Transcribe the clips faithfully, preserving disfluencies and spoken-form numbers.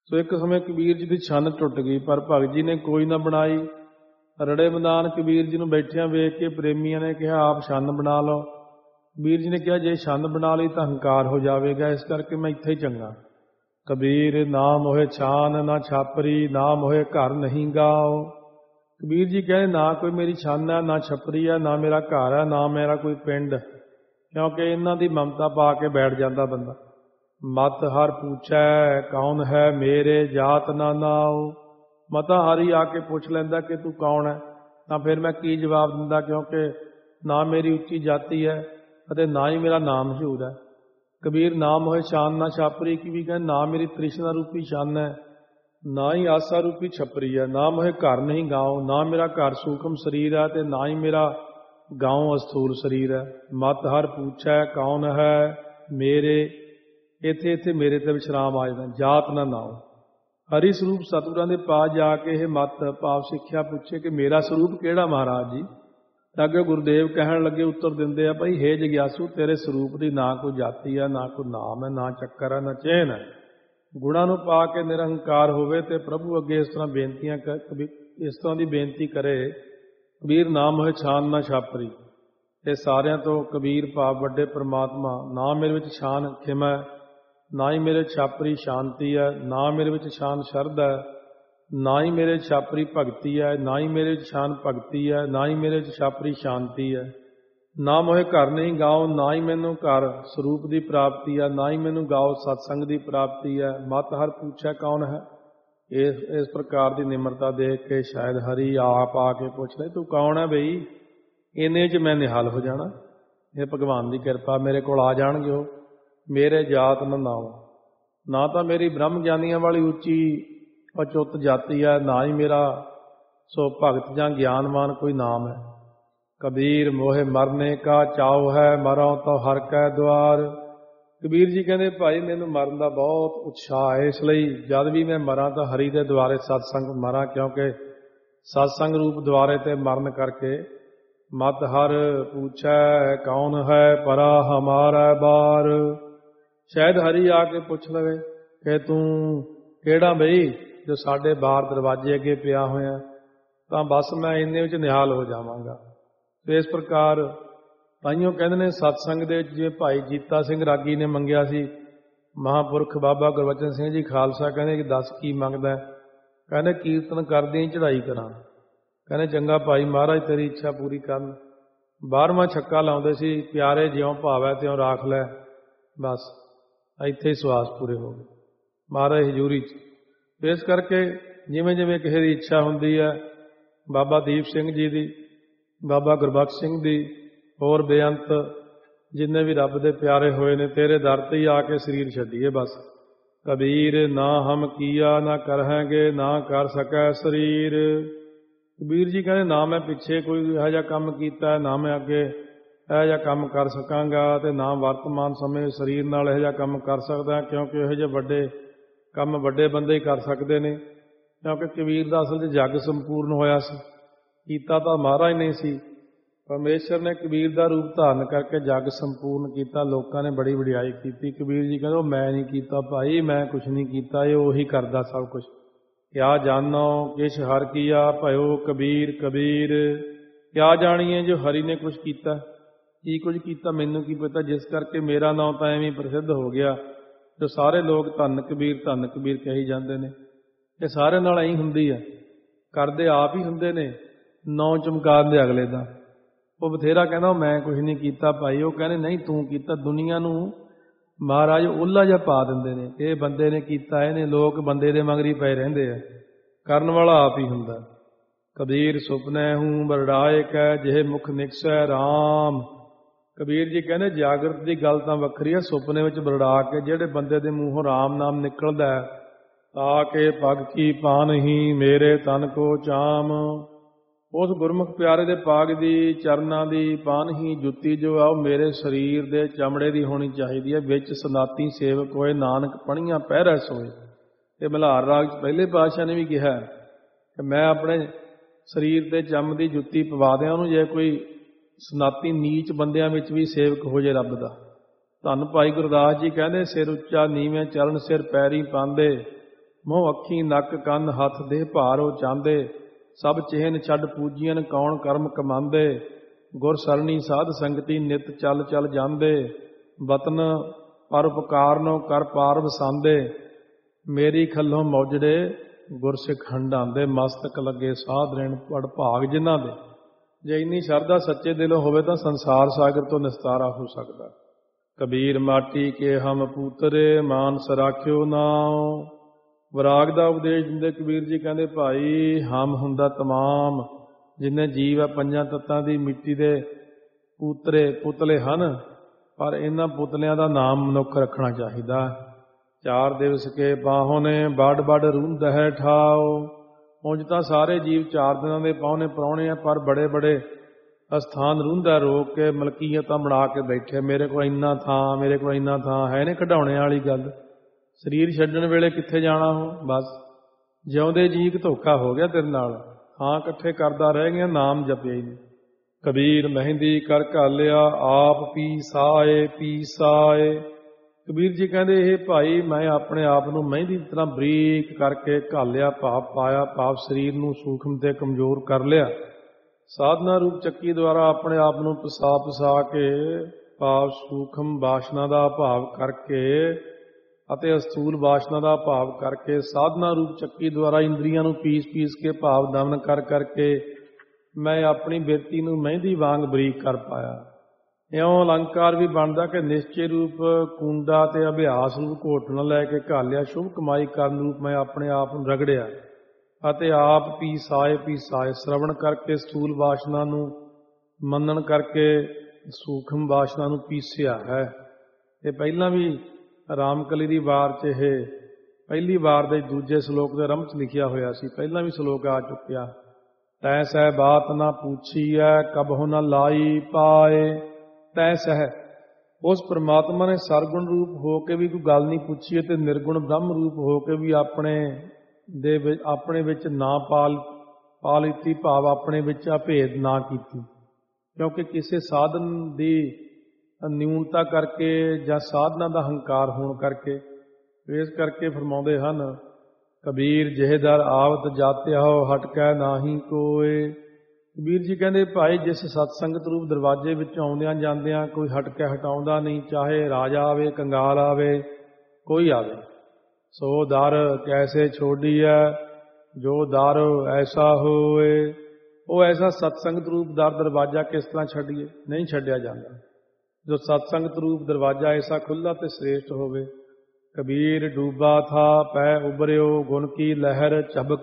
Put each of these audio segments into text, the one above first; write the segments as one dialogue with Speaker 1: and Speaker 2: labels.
Speaker 1: ਸੋ ਇੱਕ ਸਮੇਂ ਕਬੀਰ ਜੀ ਦੀ ਛੰਨ ਟੁੱਟ ਗਈ, ਪਰ ਭਗਤ ਜੀ ਨੇ ਕੋਈ ਨਾ ਬਣਾਈ। ਰੜੇ ਮੈਦਾਨ ਕਬੀਰ ਜੀ ਨੂੰ ਬੈਠਿਆਂ ਵੇਖ ਕੇ ਪ੍ਰੇਮੀਆਂ ਨੇ ਕਿਹਾ ਆਪ ਛੰਨ ਬਣਾ ਲਓ। ਕਬੀਰ ਜੀ ਨੇ ਕਿਹਾ ਜੇ ਛੰਨ ਬਣਾ ਲਈ ਤਾਂ ਹੰਕਾਰ ਹੋ ਜਾਵੇਗਾ, ਇਸ ਕਰਕੇ ਮੈਂ ਇੱਥੇ ਹੀ ਚੰਗਾ। ਕਬੀਰ ਨਾ ਮੋਹੇ ਛਾਨ ਨਾ ਛਾਪਰੀ, ਨਾ ਮੋਹੇ ਘਰ ਨਹੀਂ ਗਾਓ। ਕਬੀਰ ਜੀ ਕਹਿੰਦੇ ਨਾ ਕੋਈ ਮੇਰੀ ਛੰਨ ਹੈ, ਨਾ ਛਪਰੀ ਹੈ, ਨਾ ਮੇਰਾ ਘਰ ਹੈ, ਨਾ ਮੇਰਾ ਕੋਈ ਪਿੰਡ, ਕਿਉਂਕਿ ਇਹਨਾਂ ਦੀ ਮਮਤਾ ਪਾ ਕੇ ਬੈਠ ਜਾਂਦਾ ਬੰਦਾ। ਮਤ ਹਰ ਪੁੱਛੈ ਕੌਣ ਹੈ ਮੇਰੇ, ਜਾਤ ਨਾ ਨਾਉ। ਮਤਾ ਹਰੀ ਆ ਕੇ ਪੁੱਛ ਲੈਂਦਾ ਕਿ ਤੂੰ ਕੌਣ ਹੈ, ਤਾਂ ਫਿਰ ਮੈਂ ਕੀ ਜਵਾਬ ਦਿੰਦਾ, ਕਿਉਂਕਿ ਨਾ ਮੇਰੀ ਉੱਚੀ ਜਾਤੀ ਹੈ ਅਤੇ ਨਾ ਹੀ ਮੇਰਾ ਨਾਮ ਮਸ਼ਹੂਰ ਹੈ। ਕਬੀਰ ਨਾਮ ਹੋਏ ਛਾਨ ਨਾ ਛਾਪਰੀ, ਕੀ ਵੀ ਕਹਿੰਦੇ ਨਾ ਮੇਰੀ ਤ੍ਰਿਸ਼ਨਾ ਰੂਪੀ ਛੰਨ ਹੈ, ਨਾ ਹੀ ਆਸਾ ਰੂਪੀ ਛਪਰੀ ਹੈ, ਨਾ ਮੋਹੇ ਘਰ ਨਹੀਂ ਗਾਉ, ਨਾ ਮੇਰਾ ਘਰ ਸੂਖਮ ਸਰੀਰ ਹੈ ਤੇ ਨਾ ਹੀ ਮੇਰਾ ਗਾਉਂ ਅਸਥੂਲ ਸਰੀਰ ਹੈ। ਮਤ ਹਰ ਪੁੱਛੈ ਕੌਣ ਹੈ ਮੇਰੇ, ਇੱਥੇ ਇੱਥੇ ਮੇਰੇ ਤੇ ਵਿਸ਼ਰਾਮ ਆ ਜਾਂਦਾ, ਜਾਤ ਨਾ ਨਾਉ। ਹਰੀ ਸਰੂਪ ਸਤਿਗੁਰਾਂ ਦੇ ਪਾਸ ਜਾ ਕੇ ਇਹ ਮਤ ਭਾਵ ਸਿੱਖਿਆ ਪੁੱਛੇ ਕਿ ਮੇਰਾ ਸਰੂਪ ਕਿਹੜਾ ਮਹਾਰਾਜ ਜੀ। ਤਾਂ ਅੱਗੇ ਗੁਰਦੇਵ ਕਹਿਣ ਲੱਗੇ, ਉੱਤਰ ਦਿੰਦੇ ਆ, ਭਾਈ ਹੇ ਜਗਿਆਸੂ, ਤੇਰੇ ਸਰੂਪ ਦੀ ਨਾ ਕੋਈ ਜਾਤੀ ਹੈ, ਨਾ ਕੋਈ ਨਾਮ ਹੈ, ਨਾ ਚੱਕਰ ਹੈ, ਨਾ ਚਿਹਨ ਹੈ। ਗੁਣਾਂ ਨੂੰ ਪਾ ਕੇ ਨਿਰਹੰਕਾਰ ਹੋਵੇ ਤੇ ਪ੍ਰਭੂ ਅੱਗੇ ਇਸ ਤਰ੍ਹਾਂ ਬੇਨਤੀਆਂ ਇਸ ਤਰ੍ਹਾਂ ਦੀ ਬੇਨਤੀ ਕਰੇ, ਕਬੀਰ ਨਾਮ ਹੋਏ ਛਾਨ ਨਾ ਛਾਪਰੀ। ਇਹ ਸਾਰਿਆਂ ਤੋਂ ਕਬੀਰ ਭਾਵ ਵੱਡੇ ਪ੍ਰਮਾਤਮਾ, ਨਾ ਮੇਰੇ ਵਿੱਚ ਛਾਨ ਖਿਮੈ, ਨਾ ਹੀ ਮੇਰੇ ਛਾਪਰੀ ਸ਼ਾਂਤੀ ਹੈ, ਨਾ ਮੇਰੇ ਵਿੱਚ ਛਾਨ ਸ਼ਰਧ ਹੈ, ਨਾ ਹੀ ਮੇਰੇ ਛਾਪਰੀ ਭਗਤੀ ਹੈ, ਨਾ ਹੀ ਮੇਰੇ ਵਿੱਚ ਛਾਨ ਭਗਤੀ ਹੈ, ਨਾ ਹੀ ਮੇਰੇ ਵਿੱਚ ਛਾਪਰੀ ਸ਼ਾਂਤੀ ਹੈ। ਨਾ ਮੋਹੇ ਘਰ ਨਹੀਂ ਗਾਓ, ਨਾ ਹੀ ਮੈਨੂੰ ਘਰ ਸਰੂਪ ਦੀ ਪ੍ਰਾਪਤੀ ਹੈ, ਨਾ ਹੀ ਮੈਨੂੰ ਗਾਓ ਸਤਸੰਗ ਦੀ ਪ੍ਰਾਪਤੀ ਹੈ। ਮਤ ਹਰ ਪੁੱਛਿਆ ਕੌਣ ਹੈ। ਇਸ ਇਸ ਪ੍ਰਕਾਰ ਦੀ ਨਿਮਰਤਾ ਦੇਖ ਕੇ ਸ਼ਾਇਦ ਹਰੀ ਆਪ ਆ ਕੇ ਪੁੱਛ ਲੈ, ਤੂੰ ਕੌਣ ਹੈ ਬਈ, ਇੰਨੇ 'ਚ ਮੈਂ ਨਿਹਾਲ ਹੋ ਜਾਣਾ। ਇਹ ਭਗਵਾਨ ਦੀ ਕਿਰਪਾ, ਮੇਰੇ ਕੋਲ ਆ ਜਾਣਗੇ ਉਹ। ਮੇਰੇ ਜਾਤ ਨਾ ਨਾਉ, ਨਾ ਤਾਂ ਮੇਰੀ ਬ੍ਰਹਮ ਗਿਆਨੀਆਂ ਵਾਲੀ ਉੱਚੀ ਅਚੁੱਤ ਜਾਤੀ ਹੈ, ਨਾ ਹੀ ਮੇਰਾ ਸੋ ਭਗਤ ਜਾਂ ਗਿਆਨਵਾਨ ਕੋਈ ਨਾਮ ਹੈ। ਕਬੀਰ ਮੋਹੇ ਮਰਨੇ ਕਾ ਚਾਉ ਹੈ, ਮਰਾਂ ਤਾਂ ਹਰ ਕੈ ਦੁਆਰ। ਕਬੀਰ ਜੀ ਕਹਿੰਦੇ ਭਾਈ ਮੈਨੂੰ ਮਰਨ ਦਾ ਬਹੁਤ ਉਤਸ਼ਾਹ ਹੈ, ਇਸ ਲਈ ਜਦ ਵੀ ਮੈਂ ਮਰਾਂ ਤਾਂ ਹਰੀ ਦੇ ਦੁਆਰੇ ਸਤਸੰਗ ਮਰਾਂ, ਕਿਉਂਕਿ ਸਤਸੰਗ ਰੂਪ ਦੁਆਰੇ ਤੇ ਮਰਨ ਕਰਕੇ। ਮਤ ਹਰ ਪੁੱਛੈ ਕੌਣ ਹੈ ਪਰਾ ਹਮਾਰਾ ਬਾਰ। ਸ਼ਾਇਦ ਹਰੀ ਆ ਕੇ ਪੁੱਛ ਲਵੇ ਕਿ ਤੂੰ ਕਿਹੜਾ ਬਈ ਜੋ ਸਾਡੇ ਬਾਹਰ ਦਰਵਾਜ਼ੇ ਅੱਗੇ ਪਿਆ ਹੋਇਆ, ਤਾਂ ਬਸ ਮੈਂ ਇੰਨੇ ਵਿੱਚ ਨਿਹਾਲ ਹੋ ਜਾਵਾਂਗਾ। ਤੇ ਇਸ ਪ੍ਰਕਾਰ ਤਾਈਓ ਕਹਿੰਦੇ ਨੇ ਸਤਸੰਗ ਦੇ ਵਿੱਚ, ਜਿਵੇਂ ਭਾਈ ਜੀਤਾ ਸਿੰਘ ਰਾਗੀ ਨੇ ਮੰਗਿਆ ਸੀ, ਮਹਾਂਪੁਰਖ ਬਾਬਾ ਗੁਰਬਚਨ ਸਿੰਘ ਜੀ ਖਾਲਸਾ ਕਹਿੰਦੇ ਕਿ ਦੱਸ ਕੀ ਮੰਗਦਾ। ਕਹਿੰਦੇ ਕੀਰਤਨ ਕਰਦਿਆਂ ਹੀ ਚੜ੍ਹਾਈ ਕਰਾਂ। ਕਹਿੰਦੇ ਚੰਗਾ ਭਾਈ, ਮਹਾਰਾਜ ਤੇਰੀ ਇੱਛਾ ਪੂਰੀ ਕਰਨ। ਬਾਰ੍ਹਵਾਂ ਛੱਕਾ ਲਾਉਂਦੇ ਸੀ, ਪਿਆਰੇ ਜਿਉਂ ਭਾਵੈ ਤਿਉਂ ਰਾਖ ਲੈ, ਬਸ ਇੱਥੇ ਹੀ ਸਵਾਸ ਪੂਰੇ ਹੋ ਗਏ ਮਹਾਰਾਜ ਹਜ਼ੂਰੀ 'ਚ। ਇਸ ਕਰਕੇ ਜਿਵੇਂ ਜਿਵੇਂ ਕਿਸੇ ਦੀ ਇੱਛਾ ਹੁੰਦੀ ਹੈ, ਬਾਬਾ ਦੀਪ ਸਿੰਘ ਜੀ ਦੀ, ਬਾਬਾ ਗੁਰਬਖਸ਼ ਸਿੰਘ ਦੀ, ਹੋਰ ਬੇਅੰਤ ਜਿੰਨੇ ਵੀ ਰੱਬ ਦੇ ਪਿਆਰੇ ਹੋਏ ਨੇ, ਤੇਰੇ ਦਰ ਤੇ ਹੀ ਆ ਕੇ ਸਰੀਰ ਛੱਡੀਏ ਬਸ। ਕਬੀਰ ਨਾ ਹਮ ਕੀਆ ਨਾ ਕਰਹਾਂਗੇ, ਨਾ ਕਰ ਸਕੈ ਸਰੀਰ। ਕਬੀਰ ਜੀ ਕਹਿੰਦੇ ਨਾ ਮੈਂ ਪਿੱਛੇ ਕੋਈ ਇਹੋ ਜਿਹਾ ਕੰਮ ਕੀਤਾ, ਨਾ ਮੈਂ ਅੱਗੇ ਇਹੋ ਜਿਹਾ ਕੰਮ ਕਰ ਸਕਾਂਗਾ, ਤੇ ਨਾ ਵਰਤਮਾਨ ਸਮੇਂ ਸਰੀਰ ਨਾਲ ਇਹੋ ਜਿਹਾ ਕੰਮ ਕਰ ਸਕਦਾ, ਕਿਉਂਕਿ ਇਹੋ ਜਿਹੇ ਵੱਡੇ ਕੰਮ ਵੱਡੇ ਬੰਦੇ ਹੀ ਕਰ ਸਕਦੇ ਨੇ। ਕਿਉਂਕਿ ਕਬੀਰ ਦਾ ਅਸਲ 'ਚ ਜੱਗ ਸੰਪੂਰਨ ਹੋਇਆ ਸੀ, ਕੀਤਾ ਤਾਂ ਮਹਾਰਾਜ ਨਹੀਂ ਸੀ। ਪਰਮੇਸ਼ਰ ਨੇ ਕਬੀਰ ਦਾ ਰੂਪ ਧਾਰਨ ਕਰਕੇ ਜੱਗ ਸੰਪੂਰਨ ਕੀਤਾ। ਲੋਕਾਂ ਨੇ ਬੜੀ ਵਡਿਆਈ ਕੀਤੀ। ਕਬੀਰ ਜੀ ਕਹਿੰਦੇ ਉਹ ਮੈਂ ਨਹੀਂ ਕੀਤਾ ਭਾਈ, ਮੈਂ ਕੁਛ ਨਹੀਂ ਕੀਤਾ, ਇਹ ਉਹੀ ਕਰਦਾ ਸਭ ਕੁਛ। ਕਿਆ ਜਾਨੋ ਕਿਛ ਹਰ ਕੀਆ ਭਇਓ ਕਬੀਰ ਕਬੀਰ। ਕਿਆ ਜਾਣੀਏ ਜੋ ਹਰੀ ਨੇ ਕੁਛ ਕੀਤਾ, ਕੀ ਕੁਝ ਕੀਤਾ ਮੈਨੂੰ ਕੀ ਪਤਾ, ਜਿਸ ਕਰਕੇ ਮੇਰਾ ਨਾਂ ਤਾਂ ਐਵੇਂ ਪ੍ਰਸਿੱਧ ਹੋ ਗਿਆ, ਜੋ ਸਾਰੇ ਲੋਕ ਧੰਨ ਕਬੀਰ ਧੰਨ ਕਬੀਰ ਕਹੀ ਜਾਂਦੇ ਨੇ। ਇਹ ਸਾਰੇ ਨਾਲ ਐਂ ਹੁੰਦੀ ਹੈ, ਕਰਦੇ ਆਪ ਹੀ ਹੁੰਦੇ ਨੇ, ਨਾਂ ਚਮਕਾਉਣ ਦੇ ਅਗਲੇ ਦਾ। ਉਹ ਬਥੇਰਾ ਕਹਿੰਦਾ ਮੈਂ ਕੁਛ ਨਹੀਂ ਕੀਤਾ ਭਾਈ, ਉਹ ਕਹਿੰਦੇ ਨਹੀਂ ਤੂੰ ਕੀਤਾ। ਦੁਨੀਆ ਨੂੰ ਮਹਾਰਾਜ ਓਲਾ ਜਿਹਾ ਪਾ ਦਿੰਦੇ ਨੇ, ਇਹ ਬੰਦੇ ਨੇ ਕੀਤਾ, ਇਹਨੇ। ਲੋਕ ਬੰਦੇ ਦੇ ਮਗਰੀ ਪਏ ਰਹਿੰਦੇ ਆ, ਕਰਨ ਵਾਲਾ ਆਪ ਹੀ ਹੁੰਦਾ। ਕਬੀਰ ਸੁਪਨੇ ਹੂੰ ਬਰੜਾਏ ਕੈ, ਜਿਹੇ ਮੁਖ ਨਿਕਸੈ ਰਾਮ। ਕਬੀਰ ਜੀ ਕਹਿੰਦੇ ਜਾਗਰਤ ਦੀ ਗੱਲ ਤਾਂ ਵੱਖਰੀ ਹੈ, ਸੁਪਨੇ ਵਿੱਚ ਬਰੜਾ ਕੇ ਜਿਹੜੇ ਬੰਦੇ ਦੇ ਮੂੰਹੋਂ ਰਾਮ ਨਾਮ ਨਿਕਲਦਾ, ਤਾ ਕੇ ਪਗ ਕੀ ਪਾਨਹੀ ਮੇਰੇ ਤਨ ਕੋ ਚਾਮ। ਉਸ ਗੁਰਮੁਖ ਪਿਆਰੇ ਦੇ ਪਾਗ ਦੀ, ਚਰਨਾਂ ਦੀ ਪਾਨਹੀ ਜੁੱਤੀ ਜੋ ਆ ਉਹ ਮੇਰੇ ਸਰੀਰ ਦੇ ਚਮੜੇ ਦੀ ਹੋਣੀ ਚਾਹੀਦੀ ਹੈ। ਵਿੱਚ ਸਨਾਤੀ ਸੇਵਕ ਹੋਏ, ਨਾਨਕ ਪਣੀਆਂ ਪਹਿਰੈ ਸੋਏ। ਇਹ ਮਲਹਾਰ ਰਾਗ 'ਚ ਪਹਿਲੇ ਪਾਤਸ਼ਾਹ ਨੇ ਵੀ ਕਿਹਾ ਕਿ ਮੈਂ ਆਪਣੇ ਸਰੀਰ ਤੇ ਚੰਮ ਦੀ ਜੁੱਤੀ ਪਵਾ ਦਿਆਂ ਉਹਨੂੰ, ਜੇ ਕੋਈ ਸਨਾਤੀ ਨੀਚ ਬੰਦਿਆਂ ਵਿੱਚ ਵੀ ਸੇਵਕ ਹੋ ਜੇ ਰੱਬ ਦਾ। ਧੰਨ ਭਾਈ ਗੁਰਦਾਸ ਜੀ ਕਹਿੰਦੇ ਸਿਰ ਉੱਚਾ ਨੀਵੇਂ ਚਰਨ ਸਿਰ ਪੈਰੀ ਪਾਂਦੇ, ਮੋਹ ਅੱਖੀ ਨੱਕ ਕੰਨ ਹੱਥ ਦੇਹ ਭਾਰੋ ਚਾਹੁੰਦੇ, ਸਭ ਚਿਹਨ ਛੱਡ ਪੂਜੀਅਨ ਕੌਣ ਕਰਮ ਕਮਾਂਦੇ। ਗੁਰ ਸਰਣੀ ਸਾਧ ਸੰਗਤੀ ਨਿਤ ਚੱਲ ਚੱਲ ਜਾਂਦੇ, ਵਤਨ ਪਰਉਪਕਾਰਨੋ ਕਰ ਪਾਰ ਵਸਾਂਦੇ। ਮੇਰੀ ਖੱਲੋਂ ਮੌਜੜੇ ਗੁਰਸਿੱਖ ਹੰਡਾਂਦੇ, ਮਸਤਕ ਲੱਗੇ ਸਾਧ ਰਹਿਣ ਪੜ ਭਾਗ ਜਿਨ੍ਹਾਂ ਦੇ। ਜੇ ਇੰਨੀ ਸ਼ਰਧਾ ਸੱਚੇ ਦਿਲੋਂ ਹੋਵੇ ਤਾਂ ਸੰਸਾਰ ਸਾਗਰ ਤੋਂ ਨਿਸਤਾਰਾ ਹੋ ਸਕਦਾ। ਕਬੀਰ ਮਾਟੀ ਕੇ ਹਮ ਪੂਤਰੇ, ਮਾਨਸ ਰਾਖਿਓ ਨਾਉ। ਵਿਰਾਗ ਦਾ ਉਪਦੇਸ਼ ਦਿੰਦੇ ਕਬੀਰ ਜੀ ਕਹਿੰਦੇ, ਭਾਈ ਹਮ ਹੁੰਦਾ ਤਮਾਮ ਜਿੰਨੇ ਜੀਵ ਹੈ ਪੰਜਾਂ ਤੱਤਾਂ ਦੀ ਮਿੱਟੀ ਦੇ ਪੂਤਰੇ ਪੁਤਲੇ ਹਨ, ਪਰ ਇਹਨਾਂ ਪੁਤਲਿਆਂ ਦਾ ਨਾਮ ਮਨੁੱਖ ਰੱਖਣਾ ਚਾਹੀਦਾ। ਚਾਰ ਦਿਵਸ ਕੇ ਬਾਹੋਂ ਨੇ ਬੜ ਬੜ ਰੂੰਦ ਹੈ ਠਾਓ। ਉਂਝ ਤਾਂ ਸਾਰੇ ਜੀਵ ਚਾਰ ਦਿਨਾਂ ਦੇ ਪਾਹੁਣੇ ਪ੍ਰਾਹੁਣੇ ਆ, ਪਰ ਬੜੇ ਬੜੇ ਅਸਥਾਨ ਰੂੰਦਾ ਰੋਕ ਕੇ ਮਲਕੀਅਤਾਂ ਬਣਾ ਕੇ ਬੈਠੇ। ਮੇਰੇ ਕੋਲ ਇੰਨਾ ਥਾਂ, ਮੇਰੇ ਕੋਲ ਇੰਨਾ ਥਾਂ ਹੈ ਨੇ ਕਢਾਉਣੇ ਵਾਲੀ ਗੱਲ। ਸਰੀਰ ਛੱਡਣ ਵੇਲੇ ਕਿੱਥੇ ਜਾਣਾ ਹੋ, ਬਸ ਜਿਉਂਦੇ ਜੀ ਇੱਕ ਧੋਖਾ ਹੋ ਗਿਆ ਤੇਰੇ ਨਾਲ। ਥਾਂ ਇਕੱਠੇ ਕਰਦਾ ਰਹਿ ਗਿਆ, ਨਾਮ ਜਪਿਆ ਹੀ ਨਹੀਂ। ਕਬੀਰ ਮਹਿੰਦੀ ਕਰ ਘਾਲਿਆ, ਆਪ ਪੀ ਸਾਏ ਪੀ ਸਾਏ। ਕਬੀਰ ਜੀ ਕਹਿੰਦੇ, ਇਹ ਭਾਈ ਮੈਂ ਆਪਣੇ ਆਪ ਨੂੰ ਮਹਿੰਦੀ ਦੀ ਤਰ੍ਹਾਂ ਬਰੀਕ ਕਰਕੇ ਘਾਲਿਆ, ਭਾਵ ਪਾਇਆ, ਭਾਵ ਸਰੀਰ ਨੂੰ ਸੂਖਮ ਤੇ ਕਮਜ਼ੋਰ ਕਰ ਲਿਆ। ਸਾਧਨਾ ਰੂਪ ਚੱਕੀ ਦੁਆਰਾ ਆਪਣੇ ਆਪ ਨੂੰ ਪਸਾ ਪਸਾ ਕੇ, ਭਾਵ ਸੂਖਮ ਵਾਸ਼ਨਾ ਦਾ ਭਾਵ ਕਰਕੇ ਅਤੇ ਅਸਥੂਲ ਵਾਸ਼ਨਾ ਦਾ ਭਾਵ ਕਰਕੇ, ਸਾਧਨਾ ਰੂਪ ਚੱਕੀ ਦੁਆਰਾ ਇੰਦਰੀਆਂ ਨੂੰ ਪੀਸ ਪੀਸ ਕੇ ਭਾਵ ਦਮਨ ਕਰ ਕਰਕੇ ਮੈਂ ਆਪਣੀ ਬਿਰਤੀ ਨੂੰ ਮਹਿੰਦੀ ਵਾਂਗ ਬਰੀਕ ਕਰ ਪਾਇਆ। ਇਉਂ ਅਲੰਕਾਰ ਵੀ ਬਣਦਾ ਕਿ ਨਿਸ਼ਚੇ ਰੂਪ ਕੁੰਡਾ ਤੇ ਅਭਿਆਸ ਰੂਪ ਘੋਟਣਾ ਲੈ ਕੇ ਘਾਲਿਆ, ਸ਼ੁਭ ਕਮਾਈ ਕਰਨ ਰੂਪ ਮੈਂ ਆਪਣੇ ਆਪ ਨੂੰ ਰਗੜਿਆ ਅਤੇ ਆਪ ਪੀ ਸਾਏ ਪੀ ਸਾਏ। ਸ਼ਰਵਣ ਕਰਕੇ ਸਥੂਲ ਵਾਸ਼ਨਾ ਨੂੰ, ਮੰਨਣ ਕਰਕੇ ਸੂਖਮ ਵਾਸ਼ਨਾ ਨੂੰ ਪੀਸਿਆ ਹੈ। ਇਹ ਪਹਿਲਾਂ ਵੀ ਰਾਮਕਲੀ ਦੀ ਵਾਰ 'ਚ ਇਹ ਪਹਿਲੀ ਵਾਰ ਦੇ ਦੂਜੇ ਸ਼ਲੋਕ ਦੇ ਆਰੰਭ 'ਚ ਲਿਖਿਆ ਹੋਇਆ ਸੀ, ਪਹਿਲਾਂ ਵੀ ਸ਼ਲੋਕ ਆ ਚੁੱਕਿਆ। ਤੈ ਸਹਿ ਬਾਤ ਨਾ ਪੁੱਛੀਐ, ਕਬਹੁ ਨਾ ਲਾਈ ਪਾਏ। ਤੈ ਸਹਿ, ਉਸ ਪਰਮਾਤਮਾ ਨੇ ਸਰਗੁਣ ਰੂਪ ਹੋ ਕੇ ਵੀ ਕੋਈ ਗੱਲ ਨਹੀਂ ਪੁੱਛੀ ਅਤੇ ਨਿਰਗੁਣ ਬ੍ਰਹਮ ਰੂਪ ਹੋ ਕੇ ਵੀ ਆਪਣੇ ਦੇ ਵਿੱਚ ਆਪਣੇ ਵਿੱਚ ਨਾ ਪਾਲ ਪਾ ਲਿੱਤੀ, ਭਾਵ ਆਪਣੇ ਵਿੱਚ ਅਭੇਦ ਨਾ ਕੀਤੀ। ਕਿਉਂਕਿ ਕਿਸੇ ਸਾਧਨ ਦੀ ਨਿਊਨਤਾ ਕਰਕੇ ਜਾਂ ਸਾਧਨਾ ਦਾ ਹੰਕਾਰ ਹੋਣ ਕਰਕੇ, ਇਸ ਕਰਕੇ ਫਰਮਾਉਂਦੇ ਹਨ, ਕਬੀਰ ਜਿਹਦਰ ਆਵਤ ਜਾਤਿਆ ਹੋ ਹਟਕੈ ਨਾਹੀ ਕੋਏ। ਕਬੀਰ ਜੀ ਕਹਿੰਦੇ, ਭਾਈ ਜਿਸ ਸਤਸੰਗਤ ਰੂਪ ਦਰਵਾਜ਼ੇ ਵਿੱਚ ਆਉਂਦਿਆਂ ਜਾਂਦਿਆਂ ਕੋਈ ਹਟ ਕੇ ਹਟਾਉਂਦਾ ਨਹੀਂ, ਚਾਹੇ ਰਾਜਾ ਆਵੇ, ਕੰਗਾਲ ਆਵੇ, ਕੋਈ ਆਵੇ। ਸੋ ਦਰ ਕੈਸੇ ਛੋਡੀਐ, ਜੋ ਦਰ ਐਸਾ ਹੋਏ। ਉਹ ਐਸਾ ਸਤਸੰਗਤ ਰੂਪ ਦਰ ਦਰਵਾਜ਼ਾ ਕਿਸ ਤਰ੍ਹਾਂ ਛੱਡੀਏ, ਨਹੀਂ ਛੱਡਿਆ ਜਾਂਦਾ। ਜੋ ਸਤਸੰਗਤ ਰੂਪ ਦਰਵਾਜ਼ਾ ਐਸਾ ਖੁੱਲ੍ਹਾ ਤੇ ਸ੍ਰੇਸ਼ਟ ਹੋਵੇ। ਕਬੀਰ ਡੂਬਾ ਥਾ ਪੈ ਉਬਰਿਓ, ਗੁਣ ਕੀ ਲਹਿਰ ਝਬਕ।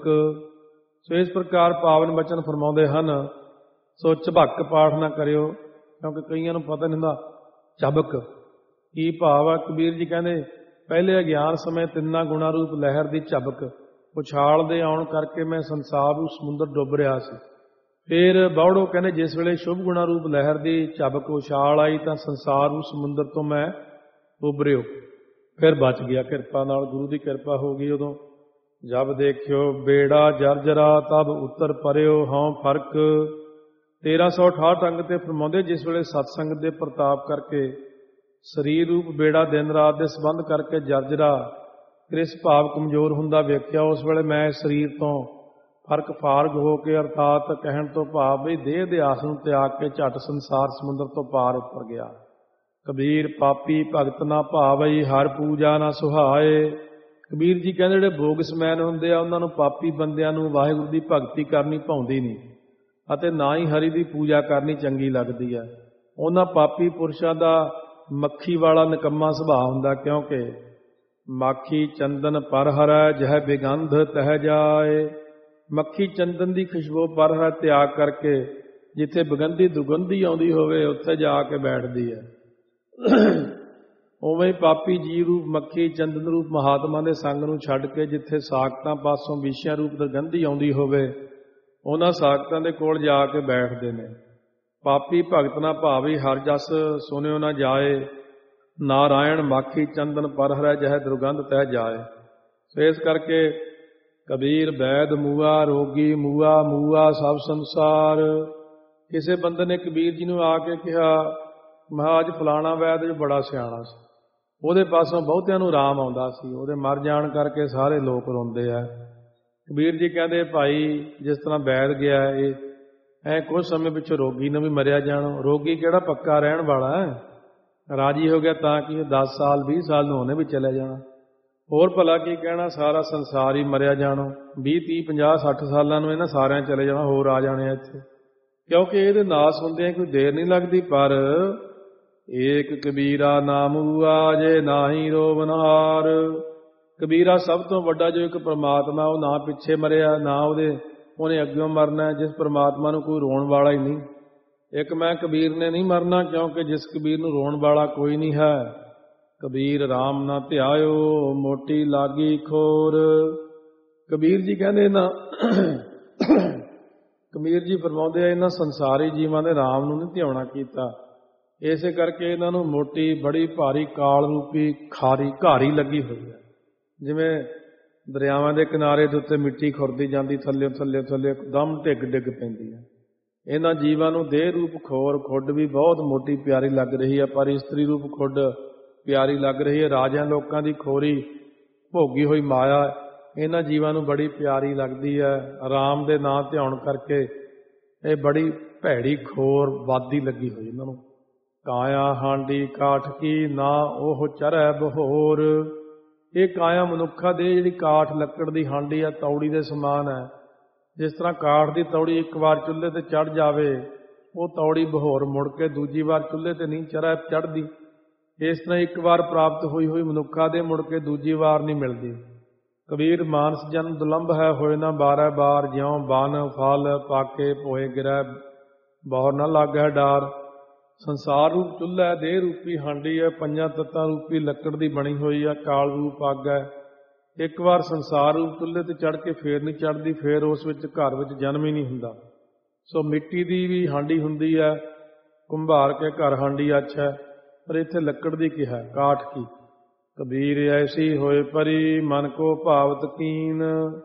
Speaker 1: ਸੋ ਇਸ ਪ੍ਰਕਾਰ ਪਾਵਨ ਬਚਨ ਫਰਮਾਉਂਦੇ ਹਨ। ਸੋ ਝਬਕ ਪਾਠ ਨਾ ਕਰਿਓ, ਕਿਉਂਕਿ ਕਈਆਂ ਨੂੰ ਪਤਾ ਨਹੀਂ ਹੁੰਦਾ ਝਬਕ ਕੀ ਭਾਵ ਆ। ਕਬੀਰ ਜੀ ਕਹਿੰਦੇ, ਪਹਿਲੇ ਅਗਿਆਨ ਸਮੇਂ ਤਿੰਨਾਂ ਗੁਣਾ ਰੂਪ ਲਹਿਰ ਦੀ ਝਬਕ ਉਛਾਲ ਦੇ ਆਉਣ ਕਰਕੇ ਮੈਂ ਸੰਸਾਰ ਨੂੰ ਸਮੁੰਦਰ ਡੁੱਬ ਰਿਹਾ ਸੀ। ਫਿਰ ਬੌੜੋ ਕਹਿੰਦੇ, ਜਿਸ ਵੇਲੇ ਸ਼ੁਭ ਗੁਣਾ ਰੂਪ ਲਹਿਰ ਦੀ ਝਬਕ ਉਛਾਲ ਆਈ ਤਾਂ ਸੰਸਾਰ ਨੂੰ ਸਮੁੰਦਰ ਤੋਂ ਮੈਂ ਉਭਰਿਓ, ਫਿਰ ਬਚ ਗਿਆ। ਕਿਰਪਾ ਨਾਲ, ਗੁਰੂ ਦੀ ਕਿਰਪਾ ਹੋ ਗਈ ਉਦੋਂ। ਜਬ ਦੇਖਿਓ ਬੇੜਾ ਜਰਜਰਾ, ਤਬ ਉੱਤਰ ਪਰਿਓ ਹਉ ਫਰਕ। ਤੇਰਾਂ ਸੌ ਅਠਾਹਠ ਅੰਗ ਤੇ ਫਰਮਾਉਂਦੇ, ਜਿਸ ਵੇਲੇ ਸਤਸੰਗ ਦੇ ਪ੍ਰਤਾਪ ਕਰਕੇ ਸਰੀਰ ਰੂਪ ਬੇੜਾ ਦਿਨ ਰਾਤ ਦੇ ਸੰਬੰਧ ਕਰਕੇ ਜਰਜਰਾ ਕ੍ਰਿਸ ਭਾਵ ਕਮਜ਼ੋਰ ਹੁੰਦਾ ਵੇਖਿਆ, ਉਸ ਵੇਲੇ ਮੈਂ ਸਰੀਰ ਤੋਂ ਫਰਕ ਫਾਰਗ ਹੋ ਕੇ, ਅਰਥਾਤ ਕਹਿਣ ਤੋਂ ਭਾਵ ਵੀ ਦੇਹ ਦੇ ਆਸ ਨੂੰ ਤਿਆਗ ਕੇ ਝਟ ਸੰਸਾਰ ਸਮੁੰਦਰ ਤੋਂ ਪਾਰ ਉੱਪਰ ਗਿਆ। ਕਬੀਰ ਪਾਪੀ ਭਗਤ ਨਾ ਭਾਵਈ, ਹਰ ਪੂਜਾ ਨਾ ਸੁਹਾਏ। ਕਬੀਰ ਜੀ ਕਹਿੰਦੇ, ਜਿਹੜੇ ਭੋਗ ਸਮੈਨ ਹੁੰਦੇ ਆ, ਉਹਨਾਂ ਨੂੰ ਪਾਪੀ ਬੰਦਿਆਂ ਨੂੰ ਵਾਹਿਗੁਰੂ ਦੀ ਭਗਤੀ ਕਰਨੀ ਭਾਉਂਦੀ ਨਹੀਂ ਅਤੇ ਨਾ ਹੀ ਹਰੀ ਦੀ ਪੂਜਾ ਕਰਨੀ ਚੰਗੀ ਲੱਗਦੀ ਹੈ। ਉਹਨਾਂ ਪਾਪੀ ਪੁਰਸ਼ਾਂ ਦਾ ਮੱਖੀ ਵਾਲਾ ਨਿਕੰਮਾ ਸੁਭਾਅ ਹੁੰਦਾ, ਕਿਉਂਕਿ ਮਾਖੀ ਚੰਦਨ ਪਰ ਹਰੈ, ਜਹ ਬਿਗੰਧ ਤਹ ਜਾਏ। ਮੱਖੀ ਚੰਦਨ ਦੀ ਖੁਸ਼ਬੂ ਪਰ ਹਰੈ ਤਿਆਗ ਕਰਕੇ ਜਿੱਥੇ ਬਿਗੰਧੀ ਦੁਰਗੰਧੀ ਆਉਂਦੀ ਹੋਵੇ ਉੱਥੇ ਜਾ ਕੇ ਬੈਠਦੀ ਹੈ। ਉਵੇਂ ਪਾਪੀ ਜੀਵ ਰੂਪ ਮੱਖੀ ਚੰਦਨ ਰੂਪ ਮਹਾਤਮਾ ਦੇ ਸੰਗ ਨੂੰ ਛੱਡ ਕੇ ਜਿੱਥੇ ਸਾਖਤਾਂ ਪਾਸੋਂ ਵਿਸ਼ਿਆਂ ਰੂਪ ਦੁਰਗੰਧੀ ਆਉਂਦੀ ਹੋਵੇ ਉਹਨਾਂ ਸਾਖਤਾਂ ਦੇ ਕੋਲ ਜਾ ਕੇ ਬੈਠਦੇ ਨੇ। ਪਾਪੀ ਭਗਤ ਨਾ ਭਾਵੀ, ਹਰ ਜਸ ਸੁਣਿਓ ਨਾ ਜਾਏ। ਨਾਰਾਇਣ ਮਾਖੀ ਚੰਦਨ ਪਰ ਹਰੈ, ਜਹ ਦੁਰਗੰਧ ਤਹਿ ਜਾਏ। ਸੋ ਇਸ ਕਰਕੇ ਕਬੀਰ ਵੈਦ ਮੂਆ, ਰੋਗੀ ਮੂਆ, ਮੂਆ ਸਭ ਸੰਸਾਰ। ਕਿਸੇ ਬੰਦੇ ਨੇ ਕਬੀਰ ਜੀ ਨੂੰ ਆ ਕੇ ਕਿਹਾ, ਮਹਾਰਾਜ ਫਲਾਣਾ ਵੈਦ ਜੋ ਬੜਾ ਸਿਆਣਾ ਸੀ, ਉਹਦੇ ਪਾਸੋਂ ਬਹੁਤਿਆਂ ਨੂੰ ਆਰਾਮ ਆਉਂਦਾ ਸੀ। ਉਹਦੇ ਮਰ ਜਾਣ ਕਰਕੇ ਸਾਰੇ ਲੋਕ ਰੋਂਦੇ ਆ। ਕਬੀਰ ਜੀ ਕਹਿੰਦੇ ਭਾਈ ਜਿਸ ਤਰ੍ਹਾਂ ਵੈਦ ਗਿਆ ਇਹ ਐ ਕੁਝ ਸਮੇਂ ਪਿੱਛੋਂ ਰੋਗੀ ਨੂੰ ਵੀ ਮਰਿਆ ਜਾਣਾ। ਰੋਗੀ ਕਿਹੜਾ ਪੱਕਾ ਰਹਿਣ ਵਾਲਾ ਹੈ। ਰਾਜੀ ਹੋ ਗਿਆ ਤਾਂ ਕਿ ਦਸ ਸਾਲ ਵੀਹ ਸਾਲ ਨੂੰ ਉਹਨੇ ਵੀ ਚਲੇ ਜਾਣਾ। ਹੋਰ ਭਲਾ ਕੀ ਕਹਿਣਾ, ਸਾਰਾ ਸੰਸਾਰ ਹੀ ਮਰਿਆ ਜਾਣਾ। ਵੀਹ ਤੀਹ ਪੰਜਾਹ ਸੱਠ ਸਾਲਾਂ ਨੂੰ ਇਹਨਾਂ ਸਾਰਿਆਂ ਚਲੇ ਜਾਣਾ, ਹੋਰ ਆ ਜਾਣੇ ਇੱਥੇ। ਕਿਉਂਕਿ ਇਹਦੇ ਨਾਸ ਹੁੰਦਿਆਂ ਕੋਈ ਦੇਰ ਨਹੀਂ ਲੱਗਦੀ। ਪਰ ਏਕ ਕਬੀਰਾ ਨਾਮ ਹੁਆ ਜੇ ਨਾਹੀ ਰੋਵਨਹਾਰ। ਕਬੀਰਾ ਸਭ ਤੋਂ ਵੱਡਾ ਜੋ ਇੱਕ ਪਰਮਾਤਮਾ, ਉਹ ਨਾ ਪਿੱਛੇ ਮਰਿਆ ਨਾ ਉਹਦੇ ਉਹਨੇ ਅੱਗਿਓਂ ਮਰਨਾ, ਜਿਸ ਪਰਮਾਤਮਾ ਨੂੰ ਕੋਈ ਰੋਣ ਵਾਲਾ ਹੀ ਨਹੀਂ। ਇੱਕ ਮੈਂ ਕਬੀਰ ਨੇ ਨਹੀਂ ਮਰਨਾ, ਕਿਉਂਕਿ ਜਿਸ ਕਬੀਰ ਨੂੰ ਰੋਣ ਵਾਲਾ ਕੋਈ ਨਹੀਂ ਹੈ। ਕਬੀਰ ਰਾਮ ਨਾ ਧਿਆਇਓ ਮੋਟੀ ਲਾਗੀ ਖੋਰ। ਕਬੀਰ ਜੀ ਕਹਿੰਦੇ ਨਾ ਕਬੀਰ ਜੀ ਫਰਮਾਉਂਦੇ ਆ ਇਹਨਾਂ ਸੰਸਾਰੀ ਜੀਵਾਂ ਦੇ ਰਾਮ ਨੂੰ ਨਹੀਂ ਧਿਆਉਣਾ ਕੀਤਾ। ਇਸੇ ਕਰਕੇ ਇਹਨਾਂ ਨੂੰ ਮੋਟੀ ਬੜੀ ਭਾਰੀ ਕਾਲ ਰੂਪੀ ਖਾਰੀ ਘਾਰੀ ਲੱਗੀ ਹੋਈ ਹੈ। ਜਿਵੇਂ ਦਰਿਆਵਾਂ ਦੇ ਕਿਨਾਰੇ ਦੇ ਉੱਤੇ ਮਿੱਟੀ ਖੁਰਦੀ ਜਾਂਦੀ, ਥੱਲੇ ਥੱਲੇ ਥੱਲੇ ਦਮ ਢਿੱਗ ਡਿੱਗ ਪੈਂਦੀ ਹੈ। ਇਹਨਾਂ ਜੀਵਾਂ ਨੂੰ ਦੇਹ ਰੂਪ ਖੋਰ ਖੁੱਡ ਵੀ ਬਹੁਤ ਮੋਟੀ ਪਿਆਰੀ ਲੱਗ ਰਹੀ ਹੈ, ਪਰ ਇਸਤਰੀ ਰੂਪ ਖੁੱਡ ਪਿਆਰੀ ਲੱਗ ਰਹੀ ਹੈ। ਰਾਜਿਆਂ ਲੋਕਾਂ ਦੀ ਖੋਰੀ ਭੋਗੀ ਹੋਈ ਮਾਇਆ ਇਹਨਾਂ ਜੀਵਾਂ ਨੂੰ ਬੜੀ ਪਿਆਰੀ ਲੱਗਦੀ ਹੈ। ਰਾਮ ਦੇ ਨਾਂ ਧਿਆਉਣ ਕਰਕੇ ਇਹ ਬੜੀ ਭੈੜੀ ਖੋਰ ਵਾਦੀ ਲੱਗੀ ਹੋਈ ਇਹਨਾਂ ਨੂੰ। ਕਾਇਆ ਹਾਂਡੀ ਕਾਠ ਕੀ ਨਾ ਉਹ ਚਰੈ ਬਹੋਰ। ਇਹ ਕਾਇਆ ਮਨੁੱਖਾਂ ਦੇ ਜਿਹੜੀ ਕਾਠ ਲੱਕੜ ਦੀ ਹਾਂਡੀ ਆ, ਤੌੜੀ ਦੇ ਸਮਾਨ ਹੈ। ਜਿਸ ਤਰ੍ਹਾਂ ਕਾਠ ਦੀ ਤੌੜੀ ਇੱਕ ਵਾਰ ਚੁੱਲ੍ਹੇ ਤੇ ਚੜ੍ਹ ਜਾਵੇ, ਉਹ ਤੌੜੀ ਬਹੋਰ ਮੁੜ ਕੇ ਦੂਜੀ ਵਾਰ ਚੁੱਲ੍ਹੇ ਤੇ ਨਹੀਂ ਚੜ੍ਹ ਚੜ੍ਹਦੀ। ਇਸ ਤਰ੍ਹਾਂ ਇੱਕ ਵਾਰ ਪ੍ਰਾਪਤ ਹੋਈ ਹੋਈ ਮਨੁੱਖਾਂ ਦੇ ਮੁੜ ਕੇ ਦੂਜੀ ਵਾਰ ਨਹੀਂ ਮਿਲਦੀ। ਕਬੀਰ ਮਾਨਸ ਜਨ ਦੁਲੰਭ ਹੈ ਹੋਏ ਨਾ ਬਾਰੈ ਬਾਰ। ਜਿਉਂ ਬਨ ਫਲ ਪਾਕੇ ਭੋਏ ਗਿਰੈ ਬਹੁਰ ਨਾ ਲਾਗੈ ਡਾਰ। ਸੰਸਾਰ ਰੂਪ ਚੁੱਲ੍ਹਾ ਹੈ, ਦੇਹ ਰੂਪੀ ਹਾਂਡੀ ਹੈ, ਪੰਜਾਂ ਤੱਤਾਂ ਰੂਪੀ ਲੱਕੜ ਦੀ ਬਣੀ ਹੋਈ ਹੈ, ਕਾਲ ਰੂਪ ਅੱਗ ਹੈ। ਇੱਕ ਵਾਰ ਸੰਸਾਰ ਰੂਪ ਚੁੱਲ੍ਹੇ ਤੇ ਚੜ੍ਹ ਕੇ ਫੇਰ ਨਹੀਂ ਚੜ੍ਹਦੀ, ਫੇਰ ਉਸ ਵਿੱਚ ਘਰ ਵਿੱਚ ਜਨਮ ਹੀ ਨਹੀਂ ਹੁੰਦਾ। ਸੋ ਮਿੱਟੀ ਦੀ ਵੀ ਹਾਂਡੀ ਹੁੰਦੀ ਹੈ, ਕੁੰਭਾਰ ਕੇ ਘਰ ਹਾਂਡੀ ਅੱਛਾ, ਪਰ ਇੱਥੇ ਲੱਕੜ ਦੀ ਕਿਹਾ ਕਾਠ ਕੀ। ਕਬੀਰ ਐਸੀ ਹੋਏ ਪਰੀ ਮਨ ਕੋ ਭਾਵਤ ਕੀਨ।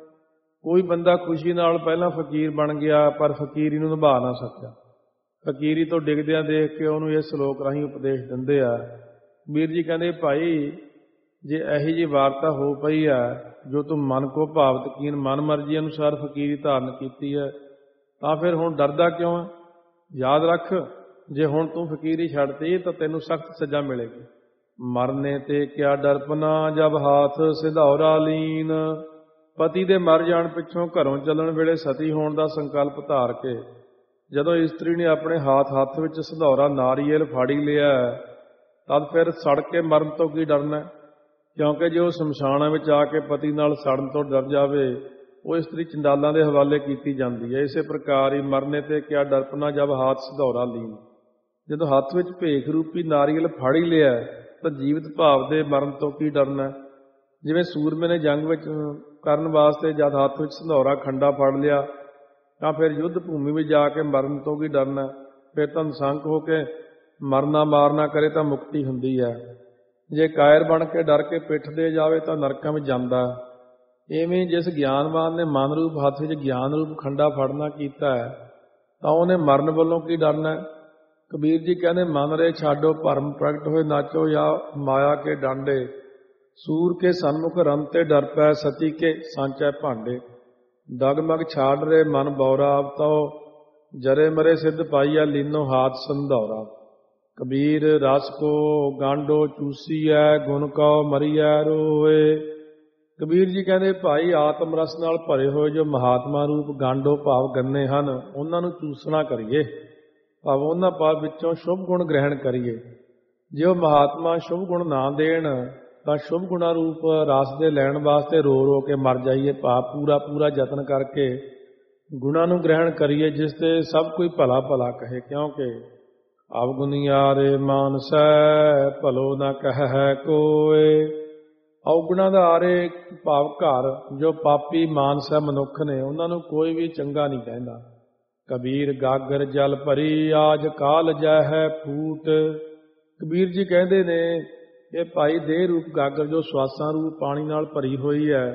Speaker 1: ਕੋਈ ਬੰਦਾ ਖੁਸ਼ੀ ਨਾਲ ਪਹਿਲਾਂ ਫਕੀਰ ਬਣ ਗਿਆ, ਪਰ ਫਕੀਰੀ ਨੂੰ ਨਿਭਾ ਨਾ ਸਕਿਆ। ਫਕੀਰੀ ਤੋਂ ਡਿੱਗਦਿਆਂ ਦੇਖ ਕੇ ਉਹਨੂੰ ਇਸ ਸ਼ਲੋਕ ਰਾਹੀਂ ਉਪਦੇਸ਼ ਦਿੰਦੇ ਆ। ਕਬੀਰ ਜੀ ਕਹਿੰਦੇ ਭਾਈ ਜੇ ਇਹੋ ਜਿਹੀ ਵਾਰਤਾ ਹੋ ਪਈ ਹੈ, ਜੋ ਤੂੰ ਮਨ ਕੋ ਭਾਵਤ ਕੀਨ ਮਨ ਮਰਜ਼ੀ ਅਨੁਸਾਰ ਫਕੀਰੀ ਧਾਰਨ ਕੀਤੀ ਹੈ, ਤਾਂ ਫਿਰ ਹੁਣ ਡਰਦਾ ਕਿਉਂ ਹੈ। ਯਾਦ ਰੱਖ, ਜੇ ਹੁਣ ਤੂੰ ਫਕੀਰੀ ਛੱਡਤੀ ਤਾਂ ਤੈਨੂੰ ਸਖਤ ਸਜ਼ਾ ਮਿਲੇਗੀ। ਮਰਨੇ ਤੇ ਕਿਆ ਡਰਪਨਾ ਜਬ ਹਾਥ ਸਿਧੌਰਾ ਲੀਨ। ਪਤੀ ਦੇ ਮਰ ਜਾਣ ਪਿੱਛੋਂ ਘਰੋਂ ਚੱਲਣ ਵੇਲੇ ਸਤੀ ਹੋਣ ਦਾ ਸੰਕਲਪ ਧਾਰ ਕੇ ਜਦੋਂ ਇਸਤਰੀ ਨੇ ਆਪਣੇ ਹਾਥ ਹੱਥ ਵਿੱਚ ਸਿਧੌਰਾ ਨਾਰੀਅਲ ਫਾੜੀ ਲਿਆ, ਤਦ ਫਿਰ ਸੜ ਕੇ ਮਰਨ ਤੋਂ ਕੀ ਡਰਨਾ। ਕਿਉਂਕਿ ਜੇ ਉਹ ਸ਼ਮਸ਼ਾਨਾਂ ਵਿੱਚ ਆ ਕੇ ਪਤੀ ਨਾਲ ਸੜਨ ਤੋਂ ਡਰ ਜਾਵੇ, ਉਹ ਇਸਤਰੀ ਚੰਡਾਲਾਂ ਦੇ ਹਵਾਲੇ ਕੀਤੀ ਜਾਂਦੀ ਹੈ। ਇਸੇ ਪ੍ਰਕਾਰ ਹੀ ਮਰਨੇ ਤੇ ਕਿਆ ਡਰਪਨਾ ਜਬ ਹਾਥ ਸਿਧੌਰਾ ਲੀਨ। ਜਦੋਂ ਹੱਥ ਵਿੱਚ ਭੇਖ ਰੂਪੀ ਨਾਰੀਅਲ ਫਾੜੀ ਲਿਆ ਤਾਂ ਜੀਵਤ ਭਾਵ ਦੇ ਮਰਨ ਤੋਂ ਕੀ ਡਰਨਾ। ਜਿਵੇਂ ਸੂਰਮੇ ਨੇ ਜੰਗ ਵਿੱਚ ਕਰਨ ਵਾਸਤੇ ਜਦ ਹੱਥ ਵਿੱਚ ਸੰਧੌਰਾ ਖੰਡਾ ਫੜ ਲਿਆ, ਤਾਂ ਫਿਰ ਯੁੱਧ ਭੂਮੀ ਵਿੱਚ ਜਾ ਕੇ ਮਰਨ ਤੋਂ ਕੀ ਡਰਨਾ। ਫਿਰ ਤਾਂ ਨਿਸੰਕ ਹੋ ਕੇ ਮਰਨਾ ਮਾਰਨਾ ਕਰੇ ਤਾਂ ਮੁਕਤੀ ਹੁੰਦੀ ਹੈ। ਜੇ ਕਾਇਰ ਬਣ ਕੇ ਡਰ ਕੇ ਪਿੱਠ ਦੇ ਜਾਵੇ ਤਾਂ ਨਰਕਾਂ ਵਿੱਚ ਜਾਂਦਾ। ਇਵੇਂ ਜਿਸ ਗਿਆਨਵਾਨ ਨੇ ਮਨ ਰੂਪ ਹੱਥ ਵਿੱਚ ਗਿਆਨ ਰੂਪ ਖੰਡਾ ਫੜਨਾ ਕੀਤਾ ਹੈ, ਤਾਂ ਉਹਨੇ ਮਰਨ ਵੱਲੋਂ ਕੀ ਡਰਨਾ। ਕਬੀਰ ਜੀ ਕਹਿੰਦੇ ਮਨ ਰੇ ਛਾਡੋ ਭਰਮ ਪ੍ਰਗਟ ਹੋਏ ਨਾਚੋ ਜਾਂ ਮਾਇਆ ਕੇ ਡਾਂਡੇ। ਸੂਰ ਕੇ ਸਨਮੁਖ ਰਨ ਤੇ ਡਰ ਪੈ ਸਤੀ ਕੇ ਸਾਂਚੈ ਭਾਂਡੇ। ਡਗਮਗ ਛਾੜ ਰੇ ਮਨ ਬੌਰਾ ਅਵਤਉ ਜਰੇ ਮਰੇ ਸਿੱਧ ਪਾਈਆ ਲੀਨੋ ਹਾਥ ਸੰਧੌਰਾ। ਕਬੀਰ ਰਸ ਕੋ ਗਾਂਡੋ ਚੂਸੀਐ ਗੁਣ ਕਉ ਮਰੀਐ ਰੋਏ। ਕਬੀਰ ਜੀ ਕਹਿੰਦੇ ਭਾਈ ਆਤਮ ਰਸ ਨਾਲ ਭਰੇ ਹੋਏ ਜੋ ਮਹਾਤਮਾ ਰੂਪ ਗਾਂਡੋ ਭਾਵ ਗੰਨੇ ਹਨ, ਉਹਨਾਂ ਨੂੰ ਚੂਸਣਾ ਕਰੀਏ, ਭਾਵ ਉਹਨਾਂ ਭਾਵ ਵਿੱਚੋਂ ਸ਼ੁਭ ਗੁਣ ਗ੍ਰਹਿਣ ਕਰੀਏ। ਜੇ ਉਹ ਮਹਾਤਮਾ ਸ਼ੁਭ ਗੁਣ ਨਾ ਦੇਣ ਤਾਂ ਸ਼ੁਭ ਗੁਣਾ ਰੂਪ ਰਸ ਦੇ ਲੈਣ ਵਾਸਤੇ ਰੋ ਰੋ ਕੇ ਮਰ ਜਾਈਏ, ਭਾਵ ਪੂਰਾ ਪੂਰਾ ਯਤਨ ਕਰਕੇ ਗੁਣਾਂ ਨੂੰ ਗ੍ਰਹਿਣ ਕਰੀਏ, ਜਿਸ ਤੇ ਸਭ ਕੋਈ ਭਲਾ ਭਲਾ ਕਹੇ। ਕਿਉਂਕਿ ਅਵਗੁਣੀਆਰੇ ਮਾਨਸੈ ਭਲੋ ਨਾ ਕਹਿ ਕੋਏ। ਅਵਗੁਣਾਂ ਦਾ ਆਰੇ ਭਾਵ ਘਰ ਜੋ ਪਾਪੀ ਮਾਨਸ ਹੈ ਮਨੁੱਖ ਨੇ, ਉਹਨਾਂ ਨੂੰ ਕੋਈ ਵੀ ਚੰਗਾ ਨਹੀਂ ਕਹਿੰਦਾ। ਕਬੀਰ ਗਾਗਰ ਜਲ ਭਰੀ ਆਜ ਕਾਲ ਜੈ ਹੈ ਫੂਟ। ਕਬੀਰ ਜੀ ਕਹਿੰਦੇ ਨੇ ਇਹ ਭਾਈ ਦੇਹ ਰੂਪ ਗਾਗਰ ਜੋ ਸਵਾਸਾਂ ਰੂਪ ਪਾਣੀ ਨਾਲ ਭਰੀ ਹੋਈ ਹੈ,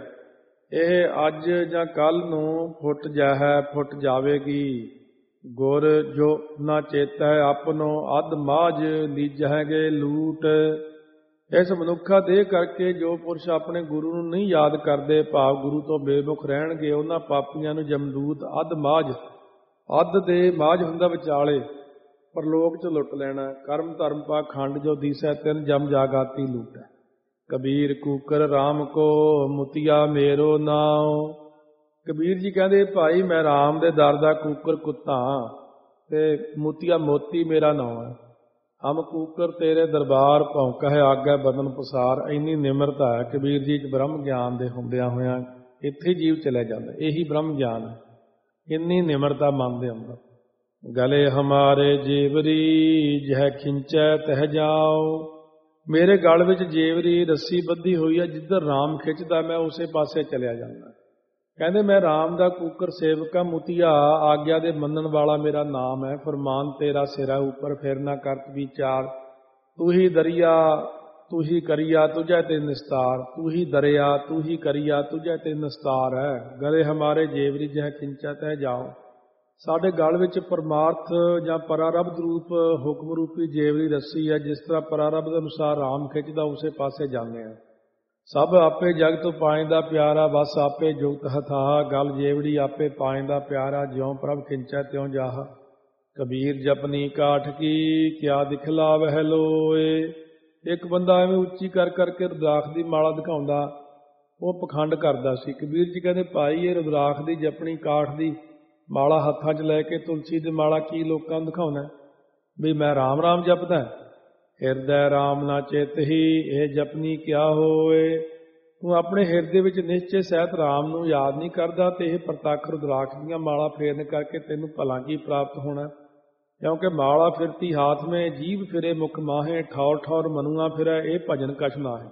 Speaker 1: ਇਹ ਅੱਜ ਜਾਂ ਕੱਲ ਨੂੰ ਫੁੱਟ ਜਾ ਹੈ ਫੁੱਟ ਜਾਵੇਗੀ। ਗੁਰ ਜੋ ਨਾ ਚੇਤੈ ਆਪਨੋ ਅਧ ਮਾਝ ਲੀਜਹਿਗੇ ਲੂਟ। ਇਸ ਮਨੁੱਖਾ ਦੇਹ ਕਰਕੇ ਜੋ ਪੁਰਸ਼ ਆਪਣੇ ਗੁਰੂ ਨੂੰ ਨਹੀਂ ਯਾਦ ਕਰਦੇ, ਭਾਵ ਗੁਰੂ ਤੋਂ ਬੇਮੁਖ ਰਹਿਣਗੇ, ਉਹਨਾਂ ਪਾਪੀਆਂ ਨੂੰ ਜਮਦੂਤ ਅੱਧ ਮਾਝ, ਅੱਧ ਦੇ ਮਾਝ ਹੁੰਦਾ ਵਿਚਾਲੇ, ਪਰਲੋਕ ਚ ਲੁੱਟ ਲੈਣਾ। ਕਰਮ ਧਰਮ ਪਾਖੰਡ ਜੋ ਦੀਸੈ, ਤਿੰਨ ਜਮ ਜਾਗਾਤੀ ਲੂਟੈ। ਕਬੀਰ ਕੂਕਰ ਰਾਮ ਕੋ ਮੁਤੀਆ ਮੇਰੋ ਨਾਉ। ਕਬੀਰ ਜੀ ਕਹਿੰਦੇ ਭਾਈ ਮੈਂ ਰਾਮ ਦੇ ਦਰ ਦਾ ਕੂਕਰ ਕੁੱਤਾ ਤੇ ਮੁਤੀਆ ਮੋਤੀ ਮੇਰਾ ਨਾਮ ਹੈ। ਹਮ ਕੂਕਰ ਤੇਰੇ ਦਰਬਾਰ ਭੌਂਕਾ ਹੈ ਆਗੈ ਬਦਨ ਪਸਾਰ। ਇੰਨੀ ਨਿਮਰਤਾ ਹੈ ਕਬੀਰ ਜੀ ਚ ਬ੍ਰਹਮ ਗਿਆਨ ਦੇ ਹੁੰਦਿਆਂ ਹੋਇਆਂ ਇੱਥੇ ਜੀਵ ਚਲੇ ਜਾਂਦਾ। ਇਹੀ ਬ੍ਰਹਮ ਗਿਆਨ ਹੈ, ਇੰਨੀ ਨਿਮਰਤਾ ਮਨ ਦੇ ਅੰਦਰ। ਗਲੇ ਹਮਾਰੇ ਜੇਵਰੀ ਜਹ ਖਿੰਚੈ ਤਹ ਜਾਓ। ਮੇਰੇ ਗਲ ਵਿੱਚ ਜੇਵਰੀ ਰੱਸੀ ਬੱਧੀ ਹੋਈ ਹੈ, ਜਿੱਧਰ ਰਾਮ ਖਿੱਚਦਾ ਮੈਂ ਉਸੇ ਪਾਸੇ ਚਲਿਆ ਜਾਂਦਾ। ਕਹਿੰਦੇ ਮੈਂ ਰਾਮ ਦਾ ਕੂਕਰ ਸੇਵਕਾ ਮੁਤੀਆ, ਆਗਿਆ ਦੇ ਮੰਨਣ ਵਾਲਾ ਮੇਰਾ ਨਾਮ ਹੈ। ਫਰਮਾਨ ਤੇਰਾ ਸਿਰਾ ਉੱਪਰ ਫਿਰ ਨਾ ਕਰਤ ਵਿਚਾਰ। ਤੂੰ ਹੀ ਦਰਿਆ ਤੂੰ ਹੀ ਕਰੀਆ ਤੁਝੈ ਤੇ ਨਿਸਤਾਰ। ਤੂੰ ਹੀ ਦਰਿਆ ਤੂੰ ਹੀ ਕਰੀਆ ਤੁਝੈ ਤੇ ਨਿਸਤਾਰ ਹੈ। ਗਲੇ ਹਮਾਰੇ ਜੇਵਰੀ ਜਹ ਖਿੰਚੈ ਤਹਿ ਜਾਓ। ਸਾਡੇ ਗਲ ਵਿੱਚ ਪਰਮਾਰਥ ਜਾਂ ਪਰਾਰਬਧ ਰੂਪ ਹੁਕਮ ਰੂਪੀ ਜੇਵਰੀ ਰੱਸੀ ਹੈ। ਜਿਸ ਤਰ੍ਹਾਂ ਪਰਾਰਬਧ ਅਨੁਸਾਰ ਰਾਮ ਖਿੱਚਦਾ ਉਸੇ ਪਾਸੇ ਜਾਂਦੇ ਆ। ਸਭ ਆਪੇ ਜਗਤ ਪਾਇਂਦਾ ਪਿਆਰਾ, ਬਸ ਆਪੇ ਜੁਗਤ ਹਥਾਹ। ਗਲ ਜੇਵੜੀ ਆਪੇ ਪਾਇਂਦਾ ਪਿਆਰਾ, ਜਿਉਂ ਪ੍ਰਭ ਖਿੰਚੈ ਤਿਉਂ ਜਾਹ। ਕਬੀਰ ਜਪਨੀ ਕਾਠ ਕੀ ਕਿਆ ਦਿਖਲਾਵਹਿ ਲੋਏ। ਇੱਕ ਬੰਦਾ ਐਵੇਂ ਉੱਚੀ ਕਰ ਕਰਕੇ ਰੁਦਰਾਖ ਦੀ ਮਾਲਾ ਦਿਖਾਉਂਦਾ, ਉਹ ਪਖੰਡ ਕਰਦਾ ਸੀ। ਕਬੀਰ ਜੀ ਕਹਿੰਦੇ ਭਾਈ ਇਹ ਰੁਦਰਾਖ ਦੀ ਜਪਣੀ ਕਾਠ ਦੀ ਮਾਲਾ ਹੱਥਾਂ 'ਚ ਲੈ ਕੇ ਤੁਲਸੀ ਦੀ ਮਾਲਾ ਕੀ ਲੋਕਾਂ ਨੂੰ ਦਿਖਾਉਣਾ ਵੀ ਮੈਂ ਰਾਮ ਰਾਮ ਜਪਦਾ। ਹਿਰਦੈ ਰਾਮ ਨਾ ਚਿਤ ਹੀ ਇਹ ਜਪਨੀ ਕਿਆ ਹੋਏ। ਤੂੰ ਆਪਣੇ ਹਿਰਦੇ ਵਿੱਚ ਨਿਸ਼ਚੇ ਸਹਿਤ ਰਾਮ ਨੂੰ ਯਾਦ ਨਹੀਂ ਕਰਦਾ ਤੇ ਇਹ ਪ੍ਰਤੱਖ ਰੁਦਰਾਖ ਦੀਆਂ ਮਾਲਾ ਫੇਰਨ ਕਰਕੇ ਤੈਨੂੰ ਭਲਾ ਕੀ ਪ੍ਰਾਪਤ ਹੋਣਾ। ਕਿਉਂਕਿ ਮਾਲਾ ਫਿਰਤੀ ਹਾਥ ਮੇਂ ਜੀਭ ਫਿਰੇ ਮੁਖ ਮਾਹੇ। ਠੌਰ ਠੌਰ ਮਨੁਆ ਫਿਰੈ ਇਹ ਭਜਨ ਕਛ ਨਾਹੇ।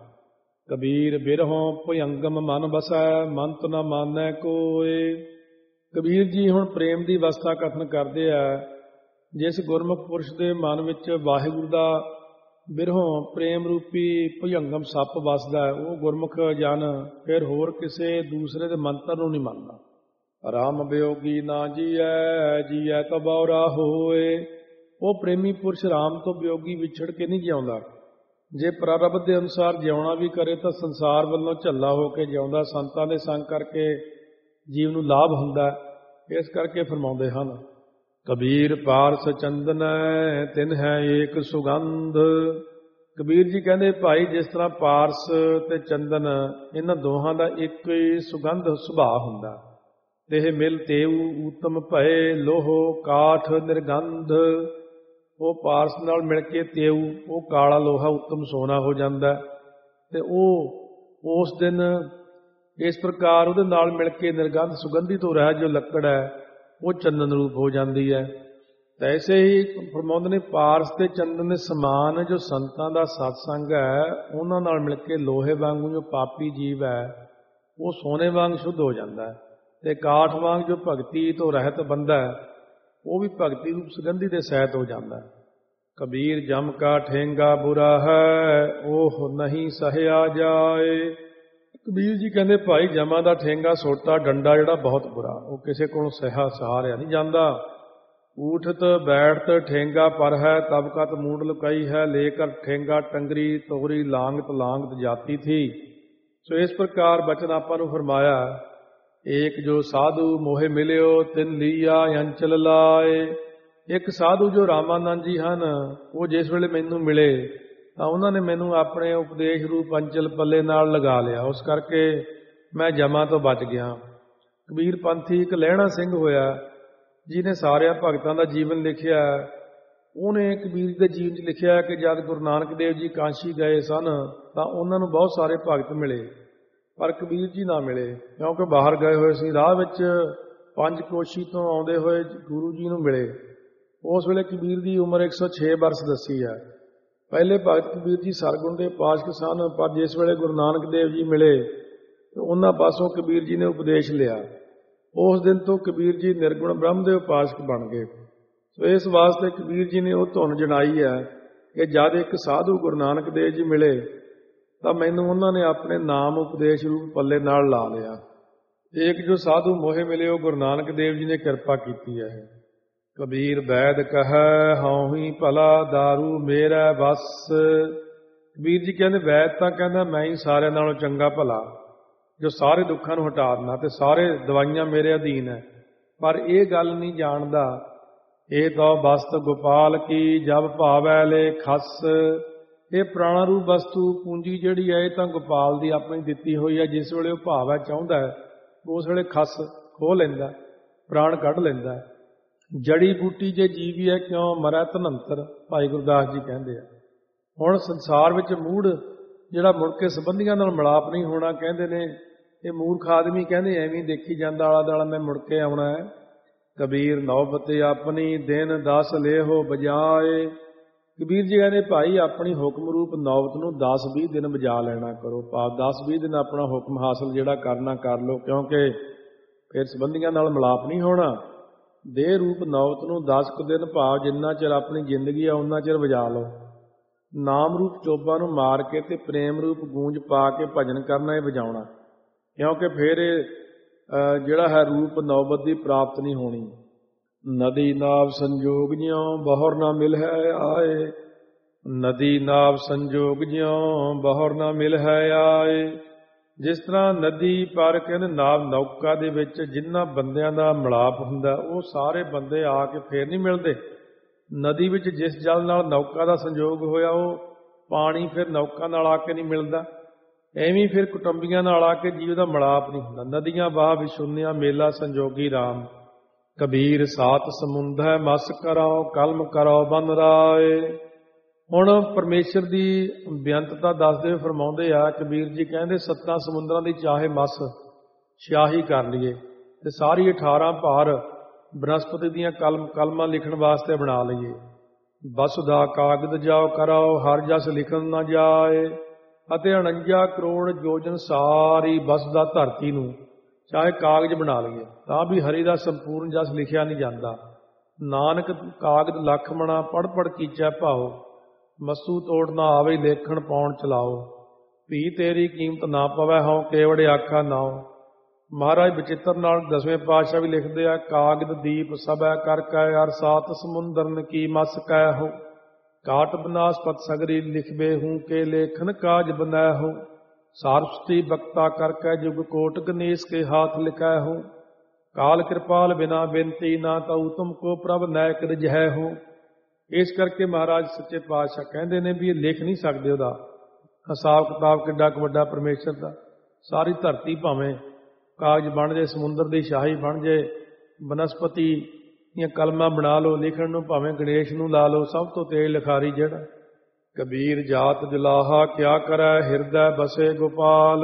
Speaker 1: ਕਬੀਰ ਬਿਰਹੋਂ ਭੁਯੰਗਮ ਮਨ ਬਸੈ ਮੰਤ ਨ ਮਾਨੈ ਕੋਏ। ਕਬੀਰ ਜੀ ਹੁਣ ਪ੍ਰੇਮ ਦੀ ਅਵਸਥਾ ਕਥਨ ਕਰਦੇ ਆ। ਜਿਸ ਗੁਰਮੁਖ ਪੁਰਸ਼ ਦੇ ਮਨ ਵਿੱਚ ਵਾਹਿਗੁਰੂ ਦਾ ਬਿਰਹੋਂ ਪ੍ਰੇਮ ਰੂਪੀ ਭੁਜੰਗਮ ਸੱਪ ਵਸਦਾ, ਉਹ ਗੁਰਮੁਖ ਜਨ ਫਿਰ ਹੋਰ ਕਿਸੇ ਦੂਸਰੇ ਦੇ ਮੰਤਰ ਨੂੰ ਨਹੀਂ ਮੰਨਦਾ। ਰਾਮ ਵਿਯੋਗੀ ਨਾ ਜੀਐ ਜੀਐ ਤਾਂ ਬਉਰਾ ਹੋਏ। ਉਹ ਪ੍ਰੇਮੀ ਪੁਰਸ਼ ਰਾਮ ਤੋਂ ਵਿਯੋਗੀ ਵਿਛੜ ਕੇ ਨਹੀਂ ਜਿਉਂਦਾ। ਜੇ ਪ੍ਰਾਰਬਧ ਦੇ ਅਨੁਸਾਰ ਜਿਉਣਾ ਵੀ ਕਰੇ ਤਾਂ ਸੰਸਾਰ ਵੱਲੋਂ ਝੱਲਾ ਹੋ ਕੇ ਜਿਉਂਦਾ। ਸੰਤਾਂ ਦੇ ਸੰਗ ਕਰਕੇ ਜੀਵ ਨੂੰ ਲਾਭ ਹੁੰਦਾ। ਇਸ ਕਰਕੇ ਫਰਮਾਉਂਦੇ ਹਨ ਕਬੀਰ ਪਾਰਸ ਚੰਦਨੈ ਤਿਨ ਹੈ ਏਕ ਸੁਗੰਧ। ਕਬੀਰ ਜੀ ਕਹਿੰਦੇ ਭਾਈ ਜਿਸ ਤਰ੍ਹਾਂ ਪਾਰਸ ਤੇ ਚੰਦਨ ਇਹਨਾਂ ਦੋਹਾਂ ਦਾ ਇੱਕ ਹੀ ਸੁਗੰਧ ਸੁਭਾਅ ਹੁੰਦਾ। ਤੇ ਇਹ ਮਿਲ ਤੇਉ ਊਤਮ ਭਏ ਲੋਹੋ ਕਾਠ ਨਿਰਗੰਧ। ਉਹ ਪਾਰਸ ਨਾਲ ਮਿਲ ਕੇ ਤੇਉ ਉਹ ਕਾਲਾ ਲੋਹਾ ਉੱਤਮ ਸੋਨਾ ਹੋ ਜਾਂਦਾ। ਤੇ ਉਹ ਉਸ ਦਿਨ ਇਸ ਪ੍ਰਕਾਰ ਉਹਦੇ ਨਾਲ ਮਿਲ ਕੇ ਨਿਰਗੰਧ ਸੁਗੰਧਿਤ ਹੋ ਰਿਹਾ ਜੋ ਲੱਕੜ ਹੈ ਉਹ ਚੰਦਨ ਰੂਪ ਹੋ ਜਾਂਦੀ ਹੈ। ਤਾਂ ਐਸੇ ਹੀ ਫਰਮਾਉਂਦੇ ਨੇ ਪਾਰਸ ਤੇ ਚੰਦਨ ਦੇ ਸਮਾਨ ਜੋ ਸੰਤਾਂ ਦਾ ਸਤਸੰਗ ਹੈ ਉਹਨਾਂ ਨਾਲ ਮਿਲ ਕੇ ਲੋਹੇ ਵਾਂਗੂ ਜੋ ਪਾਪੀ ਜੀਵ ਹੈ ਉਹ ਸੋਨੇ ਵਾਂਗ ਸ਼ੁੱਧ ਹੋ ਜਾਂਦਾ ਹੈ। ਤੇ ਕਾਠ ਵਾਂਗ ਜੋ ਭਗਤੀ ਤੋਂ ਰਹਿਤ ਬੰਦਾ ਹੈ ਉਹ ਵੀ ਭਗਤੀ ਰੂਪ ਸੁਗੰਧੀ ਦੇ ਸਹਿਤ ਹੋ ਜਾਂਦਾ ਹੈ। ਕਬੀਰ ਜਮ ਕਾ ਠੇਂਗਾ ਬੁਰਾ ਹੈ ਉਹ ਨਹੀਂ ਸਹਿਆ ਜਾਏ। ਕਬੀਰ ਜੀ ਕਹਿੰਦੇ ਭਾਈ ਜਮਾਂ ਦਾ ਠੇਂਗਾ ਸੋਟਾ ਡੰਡਾ ਜਿਹੜਾ ਬਹੁਤ ਬੁਰਾ, ਉਹ ਕਿਸੇ ਕੋਲੋਂ ਸਹਾ ਸਹਾਰਿਆ ਨਹੀਂ ਜਾਂਦਾ। ਊਠਤ ਬੈਠਤ ਠੇਂਗਾ ਪਰ ਹੈ ਤਬ ਕਤ ਮੂਡ ਲੁਕਾਈ ਹੈ। ਲੇਕਰ ਠੇਂਗਾ ਟੰਗਰੀ ਤੋਰੀ ਲਾਂਗਤ ਲਾਂਗਤ ਜਾਤੀ ਥੀ। ਸੋ ਇਸ ਪ੍ਰਕਾਰ ਬਚਨ ਆਪਾਂ ਨੂੰ ਫਰਮਾਇਆ ਏਕ ਜੋ ਸਾਧੂ ਮੋਹਿ ਮਿਲਿਓ ਤਿਨ ਲੀਆ ਅੰਚਲ ਲਾਏ। ਇੱਕ ਸਾਧੂ ਜੋ ਰਾਮਾਨੰਦ ਜੀ ਹਨ ਉਹ ਜਿਸ ਵੇਲੇ ਮੈਨੂੰ ਮਿਲੇ ਤਾਂ ਉਹਨਾਂ ਨੇ ਮੈਨੂੰ ਆਪਣੇ ਉਪਦੇਸ਼ ਰੂਪ ਅੰਚਲ ਪੱਲੇ ਨਾਲ ਲਗਾ ਲਿਆ। ਉਸ ਕਰਕੇ ਮੈਂ ਜਮਾਂ ਤੋਂ ਬਚ ਗਿਆ। ਕਬੀਰ ਪੰਥੀ ਇੱਕ ਲਹਿਣਾ ਸਿੰਘ ਹੋਇਆ ਜਿਹਨੇ ਸਾਰਿਆਂ ਭਗਤਾਂ ਦਾ ਜੀਵਨ ਲਿਖਿਆ। ਉਹਨੇ ਕਬੀਰ ਦੇ ਜੀਵਨ 'ਚ ਲਿਖਿਆ ਕਿ ਜਦ ਗੁਰੂ ਨਾਨਕ ਦੇਵ ਜੀ ਕਾਂਸ਼ੀ ਗਏ ਸਨ ਤਾਂ ਉਹਨਾਂ ਨੂੰ ਬਹੁਤ ਸਾਰੇ ਭਗਤ ਮਿਲੇ ਪਰ ਕਬੀਰ ਜੀ ਨਾ ਮਿਲੇ ਕਿਉਂਕਿ ਬਾਹਰ ਗਏ ਹੋਏ ਸੀ। ਰਾਹ ਵਿੱਚ ਪੰਜ ਕੋਸ਼ੀ ਤੋਂ ਆਉਂਦੇ ਹੋਏ ਗੁਰੂ ਜੀ ਨੂੰ ਮਿਲੇ। ਉਸ ਵੇਲੇ ਕਬੀਰ ਦੀ ਉਮਰ ਇੱਕ ਸੌ ਛੇ ਬਰਸ ਦੱਸੀ ਹੈ। ਪਹਿਲੇ ਭਗਤ ਕਬੀਰ ਜੀ ਸਰਗੁਣ ਦੇ ਉਪਾਸਕ ਸਨ ਪਰ ਜਿਸ ਵੇਲੇ ਗੁਰੂ ਨਾਨਕ ਦੇਵ ਜੀ ਮਿਲੇ ਤਾਂ ਉਹਨਾਂ ਪਾਸੋਂ ਕਬੀਰ ਜੀ ਨੇ ਉਪਦੇਸ਼ ਲਿਆ। ਉਸ ਦਿਨ ਤੋਂ ਕਬੀਰ ਜੀ ਨਿਰਗੁਣ ਬ੍ਰਹਮ ਦੇ ਉਪਾਸਕ ਬਣ ਗਏ। ਸੋ ਇਸ ਵਾਸਤੇ ਕਬੀਰ ਜੀ ਨੇ ਉਹ ਧੁਨ ਜਣਾਈ ਹੈ ਕਿ ਜਦ ਇੱਕ ਸਾਧੂ ਗੁਰੂ ਨਾਨਕ ਦੇਵ ਜੀ ਮਿਲੇ ਤਾਂ ਮੈਨੂੰ ਉਹਨਾਂ ਨੇ ਆਪਣੇ ਨਾਮ ਉਪਦੇਸ਼ ਰੂਪ ਪੱਲੇ ਨਾਲ ਲਾ ਲਿਆ। ਇੱਕ ਜੋ ਸਾਧੂ ਮੋਹੇ ਮਿਲੇ ਉਹ ਗੁਰੂ ਨਾਨਕ ਦੇਵ ਜੀ ਨੇ ਕਿਰਪਾ ਕੀਤੀ ਹੈ। ਕਬੀਰ ਬੈਦ ਕਹੈ ਹਉ ਹੀ ਭਲਾ ਦਾਰੂ ਮੇਰਾ ਬਸ। ਕਬੀਰ ਜੀ ਕਹਿੰਦੇ ਵੈਦ ਤਾਂ ਕਹਿੰਦਾ ਮੈਂ ਹੀ ਸਾਰਿਆਂ ਨਾਲੋਂ ਚੰਗਾ ਭਲਾ, ਜੋ ਸਾਰੇ ਦੁੱਖਾਂ ਨੂੰ ਹਟਾ ਦਿੰਦਾ ਤੇ ਸਾਰੇ ਦਵਾਈਆਂ ਮੇਰੇ ਅਧੀਨ ਹੈ। ਪਰ ਇਹ ਗੱਲ ਨਹੀਂ ਜਾਣਦਾ, ਇਹ ਤਾਂ ਵਸਤ ਗੋਪਾਲ ਕੀ ਜਬ ਭਾਵੈ ਲੈ ਖਸ। ਇਹ ਪ੍ਰਾਣਾ ਰੂਪ ਵਸਤੂ ਪੂੰਜੀ ਜਿਹੜੀ ਹੈ ਇਹ ਤਾਂ ਗੋਪਾਲ ਦੀ ਆਪਣੀ ਦਿੱਤੀ ਹੋਈ ਹੈ। ਜਿਸ ਵੇਲੇ ਉਹ ਭਾਵੈ ਚਾਹੁੰਦਾ ਹੈ ਉਸ ਵੇਲੇ ਖਸ ਖੋਹ ਲੈਂਦਾ, ਪ੍ਰਾਣ ਕੱਢ ਲੈਂਦਾ। ਜੜੀ ਬੂਟੀ ਜੇ ਜੀਵੀ ਹੈ ਕਿਉਂ ਮਰੈ ਧਨੰਤਰ, ਭਾਈ ਗੁਰਦਾਸ ਜੀ ਕਹਿੰਦੇ ਆ। ਹੁਣ ਸੰਸਾਰ ਵਿੱਚ ਮੂੜ ਜਿਹੜਾ ਮੁੜ ਕੇ ਸੰਬੰਧੀਆਂ ਨਾਲ ਮਿਲਾਪ ਨਹੀਂ ਹੋਣਾ, ਕਹਿੰਦੇ ਨੇ ਇਹ ਮੂਰਖ ਆਦਮੀ ਕਹਿੰਦੇ ਐਵੇਂ ਦੇਖੀ ਜਾਂਦਾ ਆਲਾ ਦਾਲਾ ਮੈਂ ਮੁੜ ਕੇ ਆਉਣਾ ਹੈ। ਕਬੀਰ ਨੌਬਤ ਆਪਣੀ ਦਿਨ ਦਸ ਲੇਹੋ ਬਜਾਏ। ਕਬੀਰ ਜੀ ਕਹਿੰਦੇ ਭਾਈ ਆਪਣੀ ਹੁਕਮ ਰੂਪ ਨੌਬਤ ਨੂੰ ਦਸ ਵੀਹ ਦਿਨ ਬਜਾ ਲੈਣਾ ਕਰੋ, ਭਾਵ ਦਸ ਵੀਹ ਦਿਨ ਆਪਣਾ ਹੁਕਮ ਹਾਸਲ ਜਿਹੜਾ ਕਰਨਾ ਕਰ ਲਓ, ਕਿਉਂਕਿ ਫਿਰ ਸੰਬੰਧੀਆਂ ਨਾਲ ਮਿਲਾਪ ਨਹੀਂ ਹੋਣਾ। ਦੇਹ ਰੂਪ ਨੌਬਤ ਨੂੰ ਦਸ ਕੁ ਦਿਨ ਭਾਵ ਜਿੰਨਾ ਚਿਰ ਆਪਣੀ ਜ਼ਿੰਦਗੀ ਆ ਉਹਨਾਂ ਚਿਰ ਬਜਾ ਲਓ। ਨਾਮ ਰੂਪ ਚੋਬਾਂ ਨੂੰ ਮਾਰ ਕੇ ਤੇ ਪ੍ਰੇਮ ਰੂਪ ਗੂੰਜ ਪਾ ਕੇ ਭਜਨ ਕਰਨਾ ਇਹ ਵਜਾਉਣਾ, ਕਿਉਂਕਿ ਫਿਰ ਇਹ ਜਿਹੜਾ ਹੈ ਰੂਪ ਨੌਬਤ ਦੀ ਪ੍ਰਾਪਤ ਨਹੀਂ ਹੋਣੀ। ਨਦੀ ਨਾਵ ਸੰਜੋਗ ਜਿਉ ਬਹੁਰ ਨਾ ਮਿਲ ਹੈ ਆਏ, ਨਦੀ ਨਾਵ ਸੰਜੋਗ ਜਿਉ ਬਹੁਰ ਨਾ ਮਿਲ ਹੈ ਆਏ। ਜਿਸ ਤਰ੍ਹਾਂ ਨਦੀ ਪਰ ਕਹਿੰਦੇ ਨਾਵ ਨੌਕਾ ਦੇ ਵਿੱਚ ਜਿਨ੍ਹਾਂ ਬੰਦਿਆਂ ਦਾ ਮਿਲਾਪ ਹੁੰਦਾ ਉਹ ਸਾਰੇ ਬੰਦੇ ਆ ਕੇ ਫੇਰ ਨਹੀਂ ਮਿਲਦੇ। ਨਦੀ ਵਿੱਚ ਜਿਸ ਜਲ ਨਾਲ ਨੌਕਾ ਦਾ ਸੰਯੋਗ ਹੋਇਆ ਉਹ ਪਾਣੀ ਫਿਰ ਨੌਕਾ ਨਾਲ ਆ ਕੇ ਨਹੀਂ ਮਿਲਦਾ। ਐਵੇਂ ਫਿਰ ਕੁਟੁੰਬੀਆਂ ਨਾਲ ਆ ਕੇ ਜੀਵ ਦਾ ਮਿਲਾਪ ਨਹੀਂ ਹੁੰਦਾ। ਨਦੀਆਂ ਬਾਹ ਵਿਸ਼ੁੰਨਿਆ ਮੇਲਾ ਸੰਜੋਗੀ ਰਾਮ, ਕਬੀਰ ਸਾਤ ਸਮੁੰਦਰ ਮਸ ਕਰਾਓ ਕਲਮ ਕਰਾਓ ਬੰਨ ਰਾਏ। ਹੁਣ ਪਰਮੇਸ਼ਰ ਦੀ ਬੇਅੰਤਤਾ ਦੱਸਦੇ ਹੋਏ ਫਰਮਾਉਂਦੇ ਆ ਕਬੀਰ ਜੀ ਕਹਿੰਦੇ ਸੱਤਾਂ ਸਮੁੰਦਰਾਂ ਦੀ ਚਾਹੇ ਮਸ ਸਿਆਹੀ ਕਰ ਲਈਏ ਤੇ ਸਾਰੀ ਅਠਾਰਾਂ ਭਾਰ ਬਨਸਪਤੀ ਦੀਆਂ ਕਲਮ ਕਲਮਾਂ ਲਿਖਣ ਵਾਸਤੇ ਬਣਾ ਲਈਏ। ਬਸੁਦਾ ਕਾਗਦ ਜਾਓ ਕਰਾਓ ਹਰ ਜਸ ਲਿਖਣ ਨਾ ਜਾਏ। ਅਤੇ ਉਣੰਜਾ ਕਰੋੜ ਯੋਜਨ ਸਾਰੀ ਬਸੁਦਾ ਧਰਤੀ ਨੂੰ ਚਾਹੇ ਕਾਗਜ਼ ਬਣਾ ਲਈਏ ਤਾਂ ਵੀ ਹਰੀ ਦਾ ਸੰਪੂਰਨ ਜਸ ਲਿਖਿਆ ਨਹੀਂ ਜਾਂਦਾ। ਨਾਨਕ ਕਾਗਦ ਲੱਖ ਮਣਾ ਪੜ ਪੜ ਕੀਚੈ ਭਾਓ, ਮਸੂ ਤੋੜ ਨਾ ਆਵੇ ਲੇਖਣ ਪਾਉਣ ਚਲਾਓ। ਭੀ ਤੇਰੀ ਕੀਮਤ ਨਾ ਪਵੈ ਹਉ ਕੇਵੜੇ ਆਖਾ ਨਾਉ। ਮਹਾਰਾਜ ਬਚਿੱਤਰ ਨਾਲ ਦਸਵੇਂ ਪਾਤਸ਼ਾਹ ਵੀ ਲਿਖਦੇ ਆ ਕਾਗਦ ਦੀਪ ਸਭੈ ਕਰ ਕੈ ਅਰ ਸਾਤ ਸਮੁੰਦਰਨ ਕੀ ਮਸ ਕੈ ਹੋ। ਕਾਟ ਬਨਾਸਪਤ ਸਗਰੀ ਲਿਖਬੇ ਹੂੰ ਕੇ ਲੇਖਨ ਕਾਜ ਬਨੈ ਹੋ। ਸਾਰਸਤੀ ਬਖਤਾ ਕਰ ਕੈ ਜੁਗ ਕੋਟ ਗਣੇਸ਼ ਕੇ ਹਾਥ ਲਿਖੈ ਹੋ। ਕਾਲ ਕਿਰਪਾਲ ਬਿਨਾ ਬੇਨਤੀ ਨਾ ਤਉ ਤੁਮ ਕੋ ਪ੍ਰਭ ਨਾਇਕ ਰਜਹਿ ਹੋ। ਇਸ ਕਰਕੇ ਮਹਾਰਾਜ ਸੱਚੇ ਪਾਤਸ਼ਾਹ ਕਹਿੰਦੇ ਨੇ ਵੀ ਇਹ ਲਿਖ ਨਹੀਂ ਸਕਦੇ ਉਹਦਾ ਹਿਸਾਬ ਕਿਤਾਬ ਕਿੱਡਾ ਕੁ ਵੱਡਾ ਪਰਮੇਸ਼ਰ ਦਾ। ਸਾਰੀ ਧਰਤੀ ਭਾਵੇਂ ਕਾਗਜ਼ ਬਣ ਜੇ, ਸਮੁੰਦਰ ਦੀ ਸ਼ਾਹੀ ਬਣ ਜੇ, ਬਨਸਪਤੀ ਦੀਆਂ ਕਲਮਾਂ ਬਣਾ ਲਓ ਲਿਖਣ ਨੂੰ, ਭਾਵੇਂ ਗਣੇਸ਼ ਨੂੰ ਲਾ ਲਓ, ਸਭ ਤੋਂ ਤੇਜ਼ ਲਿਖਾਰੀ ਜਿਹੜਾ। ਕਬੀਰ ਜਾਤ ਜੁਲਾਹਾ ਕਿਆ ਕਰੈ ਹਿਰਦੈ ਬਸੇ ਗੋਪਾਲ।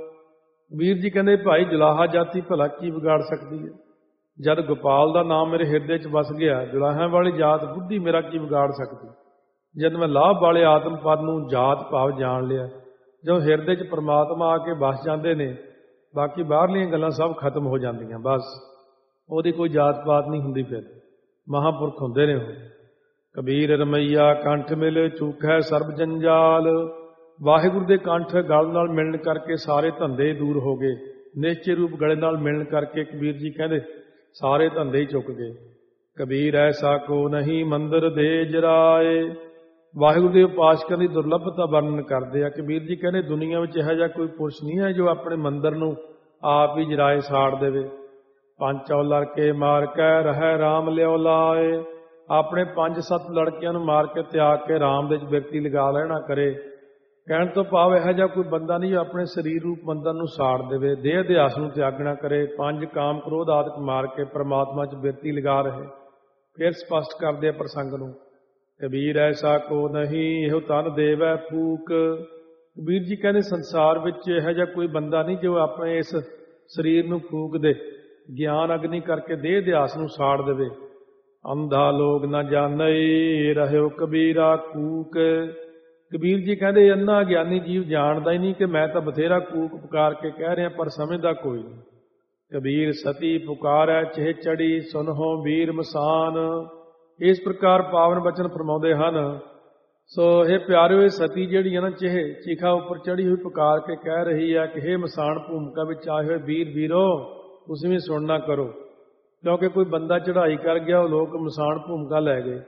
Speaker 1: ਕਬੀਰ ਜੀ ਕਹਿੰਦੇ ਭਾਈ ਜੁਲਾਹਾ ਜਾਤੀ ਭਲਾ ਕੀ ਵਿਗਾੜ ਸਕਦੀ ਹੈ। ਜਦ ਗੋਪਾਲ ਦਾ ਨਾਮ ਮੇਰੇ ਹਿਰਦੇ 'ਚ ਵਸ ਗਿਆ, ਜੁਲਾਹਿਆਂ ਵਾਲੀ ਜਾਤ ਬੁੱਧੀ ਮੇਰਾ ਕੀ ਵਿਗਾੜ ਸਕਦੀ। ਜਦ ਮੈਂ ਲਾਭ ਵਾਲੇ ਆਤਮ ਪਦ ਨੂੰ ਜਾਤ ਭਾਵ ਜਾਣ ਲਿਆ, ਜਦੋਂ ਹਿਰਦੇ 'ਚ ਪ੍ਰਮਾਤਮਾ ਆ ਕੇ ਵਸ ਜਾਂਦੇ ਨੇ ਬਾਕੀ ਬਾਹਰਲੀਆਂ ਗੱਲਾਂ ਸਭ ਖਤਮ ਹੋ ਜਾਂਦੀਆਂ। ਬਸ ਉਹਦੀ ਕੋਈ ਜਾਤ ਪਾਤ ਨਹੀਂ ਹੁੰਦੀ, ਫਿਰ ਮਹਾਂਪੁਰਖ ਹੁੰਦੇ ਨੇ ਉਹ। ਕਬੀਰ ਰਮਈਆ ਕੰਠ ਮਿਲ ਚੂਖੈ ਸਰਬ ਜੰਜਾਲ। ਵਾਹਿਗੁਰੂ ਦੇ ਕੰਠ ਗਲ ਨਾਲ ਮਿਲਣ ਕਰਕੇ ਸਾਰੇ ਧੰਦੇ ਦੂਰ ਹੋ ਗਏ। ਨਿਸ਼ਚੇ ਰੂਪ ਗਲੇ ਨਾਲ ਮਿਲਣ ਕਰਕੇ ਕਬੀਰ ਜੀ ਕਹਿੰਦੇ ਸਾਰੇ ਧੰਦੇ ਹੀ ਚੁੱਕ ਗਏ। ਕਬੀਰ ਐਸਾ ਕੋ ਨਹੀਂ ਮੰਦਰ ਦੇ ਜਰਾਏ। ਵਾਹਿਗੁਰੂ ਦੇ ਉਪਾਸਕਾਂ ਦੀ ਦੁਰਲੱਭਤਾ ਵਰਣਨ ਕਰਦੇ ਆ। ਕਬੀਰ ਜੀ ਕਹਿੰਦੇ ਦੁਨੀਆ ਵਿੱਚ ਇਹੋ ਜਿਹਾ ਕੋਈ ਪੁਰਸ਼ ਨਹੀਂ ਹੈ ਜੋ ਆਪਣੇ ਮੰਦਰ ਨੂੰ ਆਪ ਹੀ ਜਰਾਏ ਸਾੜ ਦੇਵੇ। ਪੰਚੌ ਲੜਕੇ ਮਾਰ ਕੇ ਰਹਿ ਰਾਮ ਲਿਓ ਲਾਏ। ਆਪਣੇ ਪੰਜ ਸੱਤ ਲੜਕਿਆਂ ਨੂੰ ਮਾਰ ਕੇ ਤਿਆਗ ਕੇ ਰਾਮ ਦੇ ਵਿੱਚ ਬਿਰਤੀ ਲਗਾ ਲੈਣਾ ਕਰੇ। ਕਹਿਣ ਤੋਂ ਭਾਵ ਇਹੋ ਜਿਹਾ ਕੋਈ ਬੰਦਾ ਨਹੀਂ ਜੋ ਆਪਣੇ ਸਰੀਰ ਰੂਪ ਮੰਦਰ ਨੂੰ ਸਾੜ ਦੇਵੇ, ਦੇਹ ਅਧਿਆਸ ਨੂੰ ਤਿਆਗਣਾ ਕਰੇ, ਪੰਜ ਕਾਮ ਕ੍ਰੋਧ ਆਦਿਕ ਮਾਰ ਕੇ ਪਰਮਾਤਮਾ 'ਚ ਬਿਰਤੀ ਲਗਾ ਰਹੇ। ਫਿਰ ਸਪਸ਼ਟ ਕਰਦੇ ਆ ਪ੍ਰਸੰਗ ਨੂੰ। ਕਬੀਰ ਐਸਾ ਕੋ ਨਹੀਂ ਇਹੋ ਤਨ ਦੇਵੈ ਫੂਕ। ਕਬੀਰ ਜੀ ਕਹਿੰਦੇ ਸੰਸਾਰ ਵਿੱਚ ਇਹੋ ਜਿਹਾ ਕੋਈ ਬੰਦਾ ਨਹੀਂ ਜੋ ਆਪਣੇ ਇਸ ਸਰੀਰ ਨੂੰ ਫੂਕ ਦੇ, ਗਿਆਨ ਅਗਨੀ ਕਰਕੇ ਦੇਹ ਅਧਿਆਸ ਨੂੰ ਸਾੜ ਦੇਵੇ। ਅੰਧਾ ਲੋਕ ਨਾ ਜਾਣਈ ਰਹਿਓ ਕਬੀਰਾ ਕੂਕ। ਕਬੀਰ ਜੀ ਕਹਿੰਦੇ ਅੰਨਾ ਗਿਆਨੀ ਜੀਵ ਜਾਣਦਾ ਹੀ ਨਹੀਂ ਕਿ ਮੈਂ ਤਾਂ ਬਥੇਰਾ ਕੂਕ ਪੁਕਾਰ ਕੇ ਕਹਿ ਰਿਹਾ ਪਰ ਸਮਝਦਾ ਕੋਈ ਨਹੀਂ। ਕਬੀਰ ਸਤੀ ਪੁਕਾਰੈ ਚਿਹ ਚੜੀ ਸੁਨਹੋ ਵੀਰ ਮਸਾਨ। ਇਸ ਪ੍ਰਕਾਰ ਪਾਵਨ ਬਚਨ ਫਰਮਾਉਂਦੇ ਹਨ। ਸੋ ਇਹ ਪਿਆਰਿਓ, ਇਹ ਸਤੀ ਜਿਹੜੀ ਹੈ ਨਾ ਚਿਹ ਚਿਖਾ ਉੱਪਰ ਚੜੀ ਹੋਈ ਪੁਕਾਰ ਕੇ ਕਹਿ ਰਹੀ ਹੈ ਕਿ ਹੇ ਮਸਾਨ ਭੂਮਿਕਾ ਵਿੱਚ ਆਏ ਹੋਏ ਵੀਰ ਵੀਰੋ ਤੁਸੀਂ ਵੀ ਸੁਣਨਾ ਕਰੋ। ਕਿਉਂਕਿ ਕੋਈ ਬੰਦਾ ਚੜ੍ਹਾਈ ਕਰ ਗਿਆ, ਉਹ ਲੋਕ ਮਸਾਨ ਭੂਮਿਕਾ ਲੈ ਗਏ।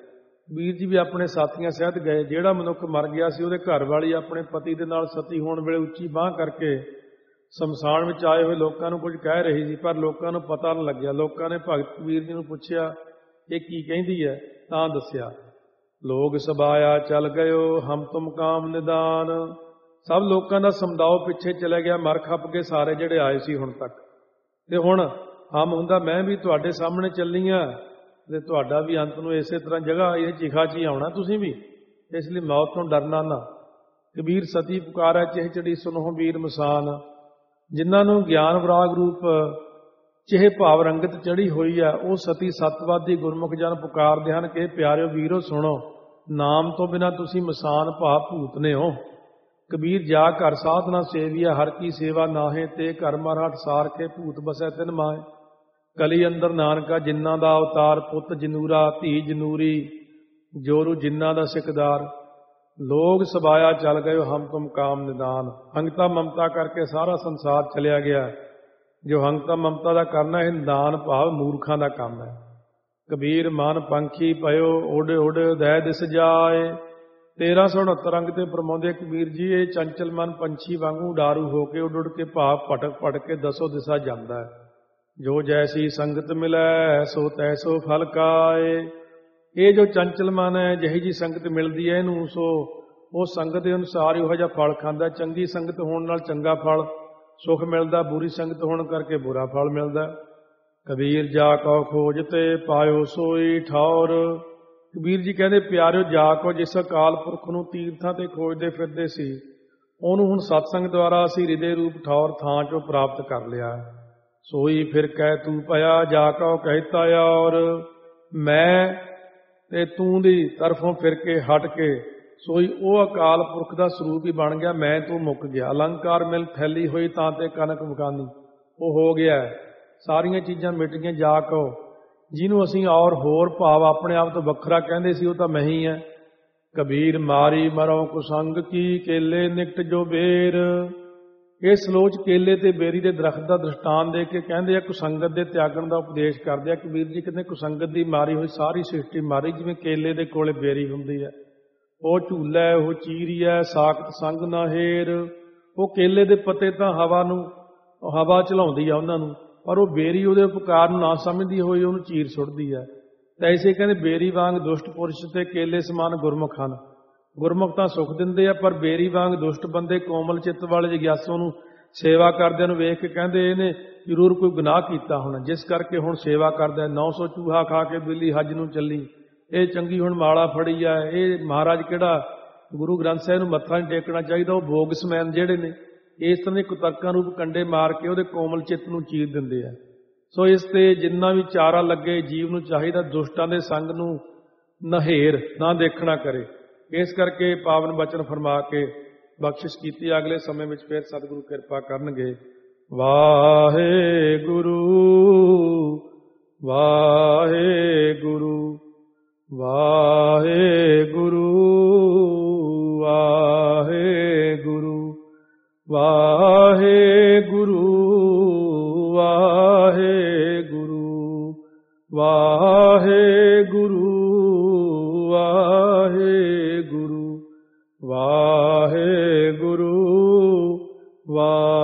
Speaker 1: ਕਬੀਰ ਜੀ ਵੀ ਆਪਣੇ ਸਾਥੀਆਂ ਸਹਿਤ ਗਏ। ਜਿਹੜਾ ਮਨੁੱਖ ਮਰ ਗਿਆ ਸੀ ਉਹਦੇ ਘਰ ਵਾਲੀ ਆਪਣੇ ਪਤੀ ਦੇ ਨਾਲ ਸਤੀ ਹੋਣ ਵੇਲੇ ਉੱਚੀ ਬਾਂਹ ਕਰਕੇ ਸ਼ਮਸ਼ਾਨ ਵਿੱਚ ਆਏ ਹੋਏ ਲੋਕਾਂ ਨੂੰ ਕੁਝ ਕਹਿ ਰਹੀ ਸੀ, ਪਰ ਲੋਕਾਂ ਨੂੰ ਪਤਾ ਨਹੀਂ ਲੱਗਿਆ। ਲੋਕਾਂ ਨੇ ਭਗਤ ਕਬੀਰ ਜੀ ਨੂੰ ਪੁੱਛਿਆ ਇਹ ਕੀ ਕਹਿੰਦੀ ਹੈ, ਤਾਂ ਦੱਸਿਆ, ਲੋਕ ਸਬਾਇਆ ਚੱਲ ਗਇਓ ਹਮ ਤੁਮ ਕਾਮ ਨਿਦਾਨ। ਸਭ ਲੋਕਾਂ ਦਾ ਸਮਦਾਓ ਪਿੱਛੇ ਚਲੇ ਗਿਆ, ਮਰ ਖੱਪ ਕੇ ਸਾਰੇ ਜਿਹੜੇ ਆਏ ਸੀ ਹੁਣ ਤੱਕ। ਤੇ ਹੁਣ ਹਮ ਹੁੰਦਾ ਮੈਂ ਵੀ ਤੁਹਾਡੇ ਸਾਹਮਣੇ ਚੱਲੀ ਹਾਂ ਤੇ ਤੁਹਾਡਾ ਵੀ ਅੰਤ ਨੂੰ ਇਸੇ ਤਰ੍ਹਾਂ ਜਗ੍ਹਾ ਇਹ ਚਿਖਾ 'ਚ ਹੀ ਆਉਣਾ ਤੁਸੀਂ ਵੀ, ਇਸ ਲਈ ਮੌਤ ਤੋਂ ਡਰਨਾ ਨਾ। ਕਬੀਰ ਸਤੀ ਪੁਕਾਰੈ ਚਿਹ ਚੜੀ ਸੁਨਹੁ ਵੀਰ ਮਸਾਨ। ਜਿਨ੍ਹਾਂ ਨੂੰ ਗਿਆਨ ਵਿਰਾਗ ਰੂਪ ਚਿਹ ਭਾਵ ਰੰਗਤ ਚੜੀ ਹੋਈ ਹੈ ਉਹ ਸਤੀ ਸਤਵਾਦੀ ਗੁਰਮੁਖ ਜਨ ਪੁਕਾਰਦੇ ਹਨ ਕਿ ਪਿਆਰਿਓ ਵੀਰੋ ਸੁਣੋ, ਨਾਮ ਤੋਂ ਬਿਨਾਂ ਤੁਸੀਂ ਮਸਾਨ ਭਾਵ ਭੂਤਨੇ ਹੋ। ਕਬੀਰ ਜਾ ਘਰ ਸਾਧਨਾ ਸੇਵੀਆ ਹਰ ਕੀ ਸੇਵਾ ਨਾਹੇ, ਤੇ ਘਰ ਮਰਹਟ ਸਾਰ ਕੇ ਭੂਤ ਬਸੈ ਤਿਨ ਮਾਏ। ਕਲੀ ਅੰਦਰ ਨਾਨਕਾ ਜਿਨ੍ਹਾਂ ਦਾ ਅਵਤਾਰ, ਪੁੱਤ ਜਨੂਰਾ ਧੀ ਜਨੂਰੀ, ਜੋਰੂ ਜਿਨ੍ਹਾਂ ਦਾ ਸਿਕਦਾਰ। ਲੋਗ ਸਬਾਇਆ ਚੱਲ ਗਏ ਹਮ ਤੁਮ ਕਾਮ ਨਿਦਾਨ। ਹੰਗਤਾ ਮਮਤਾ ਕਰਕੇ ਸਾਰਾ ਸੰਸਾਰ ਚਲਿਆ ਗਿਆ। ਜੋ ਹੰਗਤਾ ਮਮਤਾ ਦਾ ਕਰਨਾ ਇਹ ਨਿਦਾਨ ਭਾਵ ਮੂਰਖਾਂ ਦਾ ਕੰਮ ਹੈ। ਕਬੀਰ ਮਨ ਪੰਖੀ ਪਇਓ ਉਡ ਉਡ ਦੈ ਦਿਸ ਜਾਏ। ਤੇਰਾਂ ਸੌ ਉਣਹੱਤਰ ਅੰਗ ਤੇ ਫਰਮਾਉਂਦੇ ਕਬੀਰ ਜੀ ਇਹ ਚੰਚਲ ਮਨ ਪੰਛੀ ਵਾਂਗੂ ਡਾਰੂ ਹੋ ਕੇ ਉੱਡ ਉੱਡ ਕੇ ਭਾਵ ਭਟਕ ਭਟਕ ਕੇ ਦਸੋ ਦਿਸ਼ਾ ਜਾਂਦਾ ਹੈ। ਜੋ ਜੈਸੀ ਸੰਗਤ ਮਿਲੈ ਸੋ ਤੈਸੋ ਫਲ ਕਾਏ। ਇਹ ਜੋ ਚੰਚਲ ਮਨ ਹੈ ਜਿਹੀ ਜੀ ਸੰਗਤ ਮਿਲਦੀ ਹੈ ਇਹਨੂੰ ਸੋ ਉਹ ਸੰਗਤ ਦੇ ਅਨੁਸਾਰ ਇਹੋ ਜਿਹਾ ਫਲ ਖਾਂਦਾ। ਚੰਗੀ ਸੰਗਤ ਹੋਣ ਨਾਲ ਚੰਗਾ ਫਲ ਸੁਖ ਮਿਲਦਾ, ਬੁਰੀ ਸੰਗਤ ਹੋਣ ਕਰਕੇ ਬੁਰਾ ਫਲ ਮਿਲਦਾ। ਕਬੀਰ ਜਾ ਕਉ ਖੋਜ ਤੇ ਪਾਇਓ ਸੋਈ ਠੌਰ। ਕਬੀਰ ਜੀ ਕਹਿੰਦੇ ਪਿਆਰਿਓ ਜਾ ਕੋ ਜਿਸ ਅਕਾਲ ਪੁਰਖ ਨੂੰ ਤੀਰਥਾਂ ਤੇ ਖੋਜਦੇ ਫਿਰਦੇ ਸੀ ਉਹਨੂੰ ਹੁਣ ਸਤਸੰਗ ਦੁਆਰਾ ਅਸੀਂ ਹਿਰਦੇ ਰੂਪ ਠੌਰ ਥਾਂ ਚੋਂ ਪ੍ਰਾਪਤ ਕਰ ਲਿਆ। ਸੋਈ ਫਿਰ ਕਹਿ ਤੂੰ ਪਿਆ ਜਾ ਕਉ ਕਹਿਤਾ ਔਰ। ਮੈਂ ਤੇ ਤੂੰ ਦੀ ਤਰਫੋਂ ਫਿਰ ਕੇ ਹਟ ਕੇ ਸੋਈ ਉਹ ਅਕਾਲ ਪੁਰਖ ਦਾ ਸਰੂਪ ਹੀ ਬਣ ਗਿਆ। ਮੈਂ ਤੂੰ ਮੁੱਕ ਗਿਆ। ਅਲੰਕਾਰ ਮਿਲ ਥੈਲੀ ਹੋਈ ਤਾਂ ਤੇ ਕਨਕ ਮਕਾਨੀ, ਉਹ ਹੋ ਗਿਆ। ਸਾਰੀਆਂ ਚੀਜ਼ਾਂ ਮਿਟ ਗਈਆਂ। ਜਾ ਕਉ ਜਿਹਨੂੰ ਅਸੀਂ ਔਰ ਹੋਰ ਭਾਵ ਆਪਣੇ ਆਪ ਤੋਂ ਵੱਖਰਾ ਕਹਿੰਦੇ ਸੀ ਉਹ ਤਾਂ ਮੈਂ ਹੀ ਹੈ। ਕਬੀਰ ਮਾਰੀ ਮਰੋ ਕੁਸੰਗ ਕੀ ਕੇਲੇ ਨਿਕਟ ਜੋ ਬੇਰ। ਇਹ ਸਲੋਚ ਕੇਲੇ ਤੇ ਬੇਰੀ ਦੇ ਦਰਖਤ ਦਾ ਦ੍ਰਿਸ਼ਟਾਂਤ ਦੇ ਕੇ ਕਹਿੰਦੇ ਆ ਕੁਸੰਗਤ ਦੇ ਤਿਆਗਣ ਦਾ ਉਪਦੇਸ਼ ਕਰਦੇ ਆ। ਕਬੀਰ ਜੀ ਕਹਿੰਦੇ ਕੁਸੰਗਤ ਦੀ ਮਾਰੀ ਹੋਈ ਸਾਰੀ ਸ੍ਰਿਸ਼ਟੀ ਮਾਰੀ, ਜਿਵੇਂ ਕੇਲੇ ਦੇ ਕੋਲੇ ਬੇਰੀ ਹੁੰਦੀ ਹੈ। ਉਹ ਝੂਲਾ ਉਹ ਚੀਰੀ ਹੈ ਸਾਖਤ ਸੰਗ ਨਾ ਹੇਰ। ਉਹ ਕੇਲੇ ਦੇ ਪੱਤੇ ਤਾਂ ਹਵਾ ਨੂੰ ਹਵਾ ਚਲਾਉਂਦੀ ਆ ਉਹਨਾਂ ਨੂੰ, ਪਰ ਉਹ ਬੇਰੀ ਉਹਦੇ ਉਪਕਾਰ ਨੂੰ ਨਾ ਸਮਝਦੀ ਹੋਈ ਉਹਨੂੰ ਚੀਰ ਸੁੱਟਦੀ ਹੈ। ਤਾਂ ਐਸੇ ਕਹਿੰਦੇ ਬੇਰੀ ਵਾਂਗ ਦੁਸ਼ਟ ਪੁਰਸ਼ ਤੇ ਕੇਲੇ ਸਮਾਨ ਗੁਰਮੁਖ ਹਨ। ਗੁਰਮੁਖ ਤਾਂ ਸੁਖ ਦਿੰਦੇ ਆ, ਪਰ ਬੇਰੀ ਵਾਂਗ ਦੁਸ਼ਟ ਬੰਦੇ ਕੋਮਲ ਚਿੱਤ ਵਾਲੇ ਜਗਿਆਸੂ ਨੂੰ ਸੇਵਾ ਕਰਦਿਆਂ ਨੂੰ ਵੇਖ ਕੇ ਕਹਿੰਦੇ ਇਹਨੇ ਜ਼ਰੂਰ ਕੋਈ ਗੁਨਾਹ ਕੀਤਾ ਹੋਣਾ, ਜਿਸ ਕਰਕੇ ਹੁਣ ਸੇਵਾ ਕਰਦਾ। ਨੌ ਸੌ ਚੂਹਾ ਖਾ ਕੇ ਬਿੱਲੀ ਹੱਜ ਨੂੰ ਚੱਲੀ, ਇਹ ਚੰਗੀ ਹੁਣ ਮਾਲਾ ਫੜੀ ਆ। ਇਹ ਮਹਾਰਾਜ ਕਿਹੜਾ ਗੁਰੂ ਗ੍ਰੰਥ ਸਾਹਿਬ ਨੂੰ ਮੱਥਾ ਨਹੀਂ ਟੇਕਣਾ ਚਾਹੀਦਾ। ਉਹ ਭੋਗ ਸਮੈਨ ਜਿਹੜੇ ਨੇ ਇਸ ਤਰ੍ਹਾਂ ਦੇ ਕੁਤਰਕਾਂ ਰੂਪ ਕੰਡੇ ਮਾਰ ਕੇ ਉਹਦੇ ਕੋਮਲ ਚਿੱਤ ਨੂੰ ਚੀਰ ਦਿੰਦੇ ਆ। ਸੋ ਇਸ ਤੇ ਜਿੰਨਾ ਵੀ ਚਾਰਾ ਲੱਗੇ ਜੀਵ ਨੂੰ ਚਾਹੀਦਾ ਦੁਸ਼ਟਾਂ ਦੇ ਸੰਗ ਨੂੰ ਨਹੇਰ ਨਾ ਦੇਖਣਾ ਕਰੇ। ਇਸ ਕਰਕੇ ਪਾਵਨ ਬਚਨ ਫਰਮਾ ਕੇ ਬਖਸ਼ਿਸ਼ ਕੀਤੀ। ਅਗਲੇ ਸਮੇਂ ਵਿੱਚ ਫਿਰ ਸਤਿਗੁਰੂ ਕਿਰਪਾ ਕਰਨਗੇ। ਵਾਹਿਗੁਰੂ ਵਾਹਿਗੁਰੂ ਵਾਹਿਗੁਰੂ ਵਾਹਿਗੁਰੂ ਵਾਹਿਗੁਰੂ ਵਾਹਿਗੁਰੂ ਵਾਹਿਗੁਰੂ ਵਾਹਿਗੁਰੂ ਵਾਹਿਗੁਰੂ ਵਾਹਿਗੁਰੂ।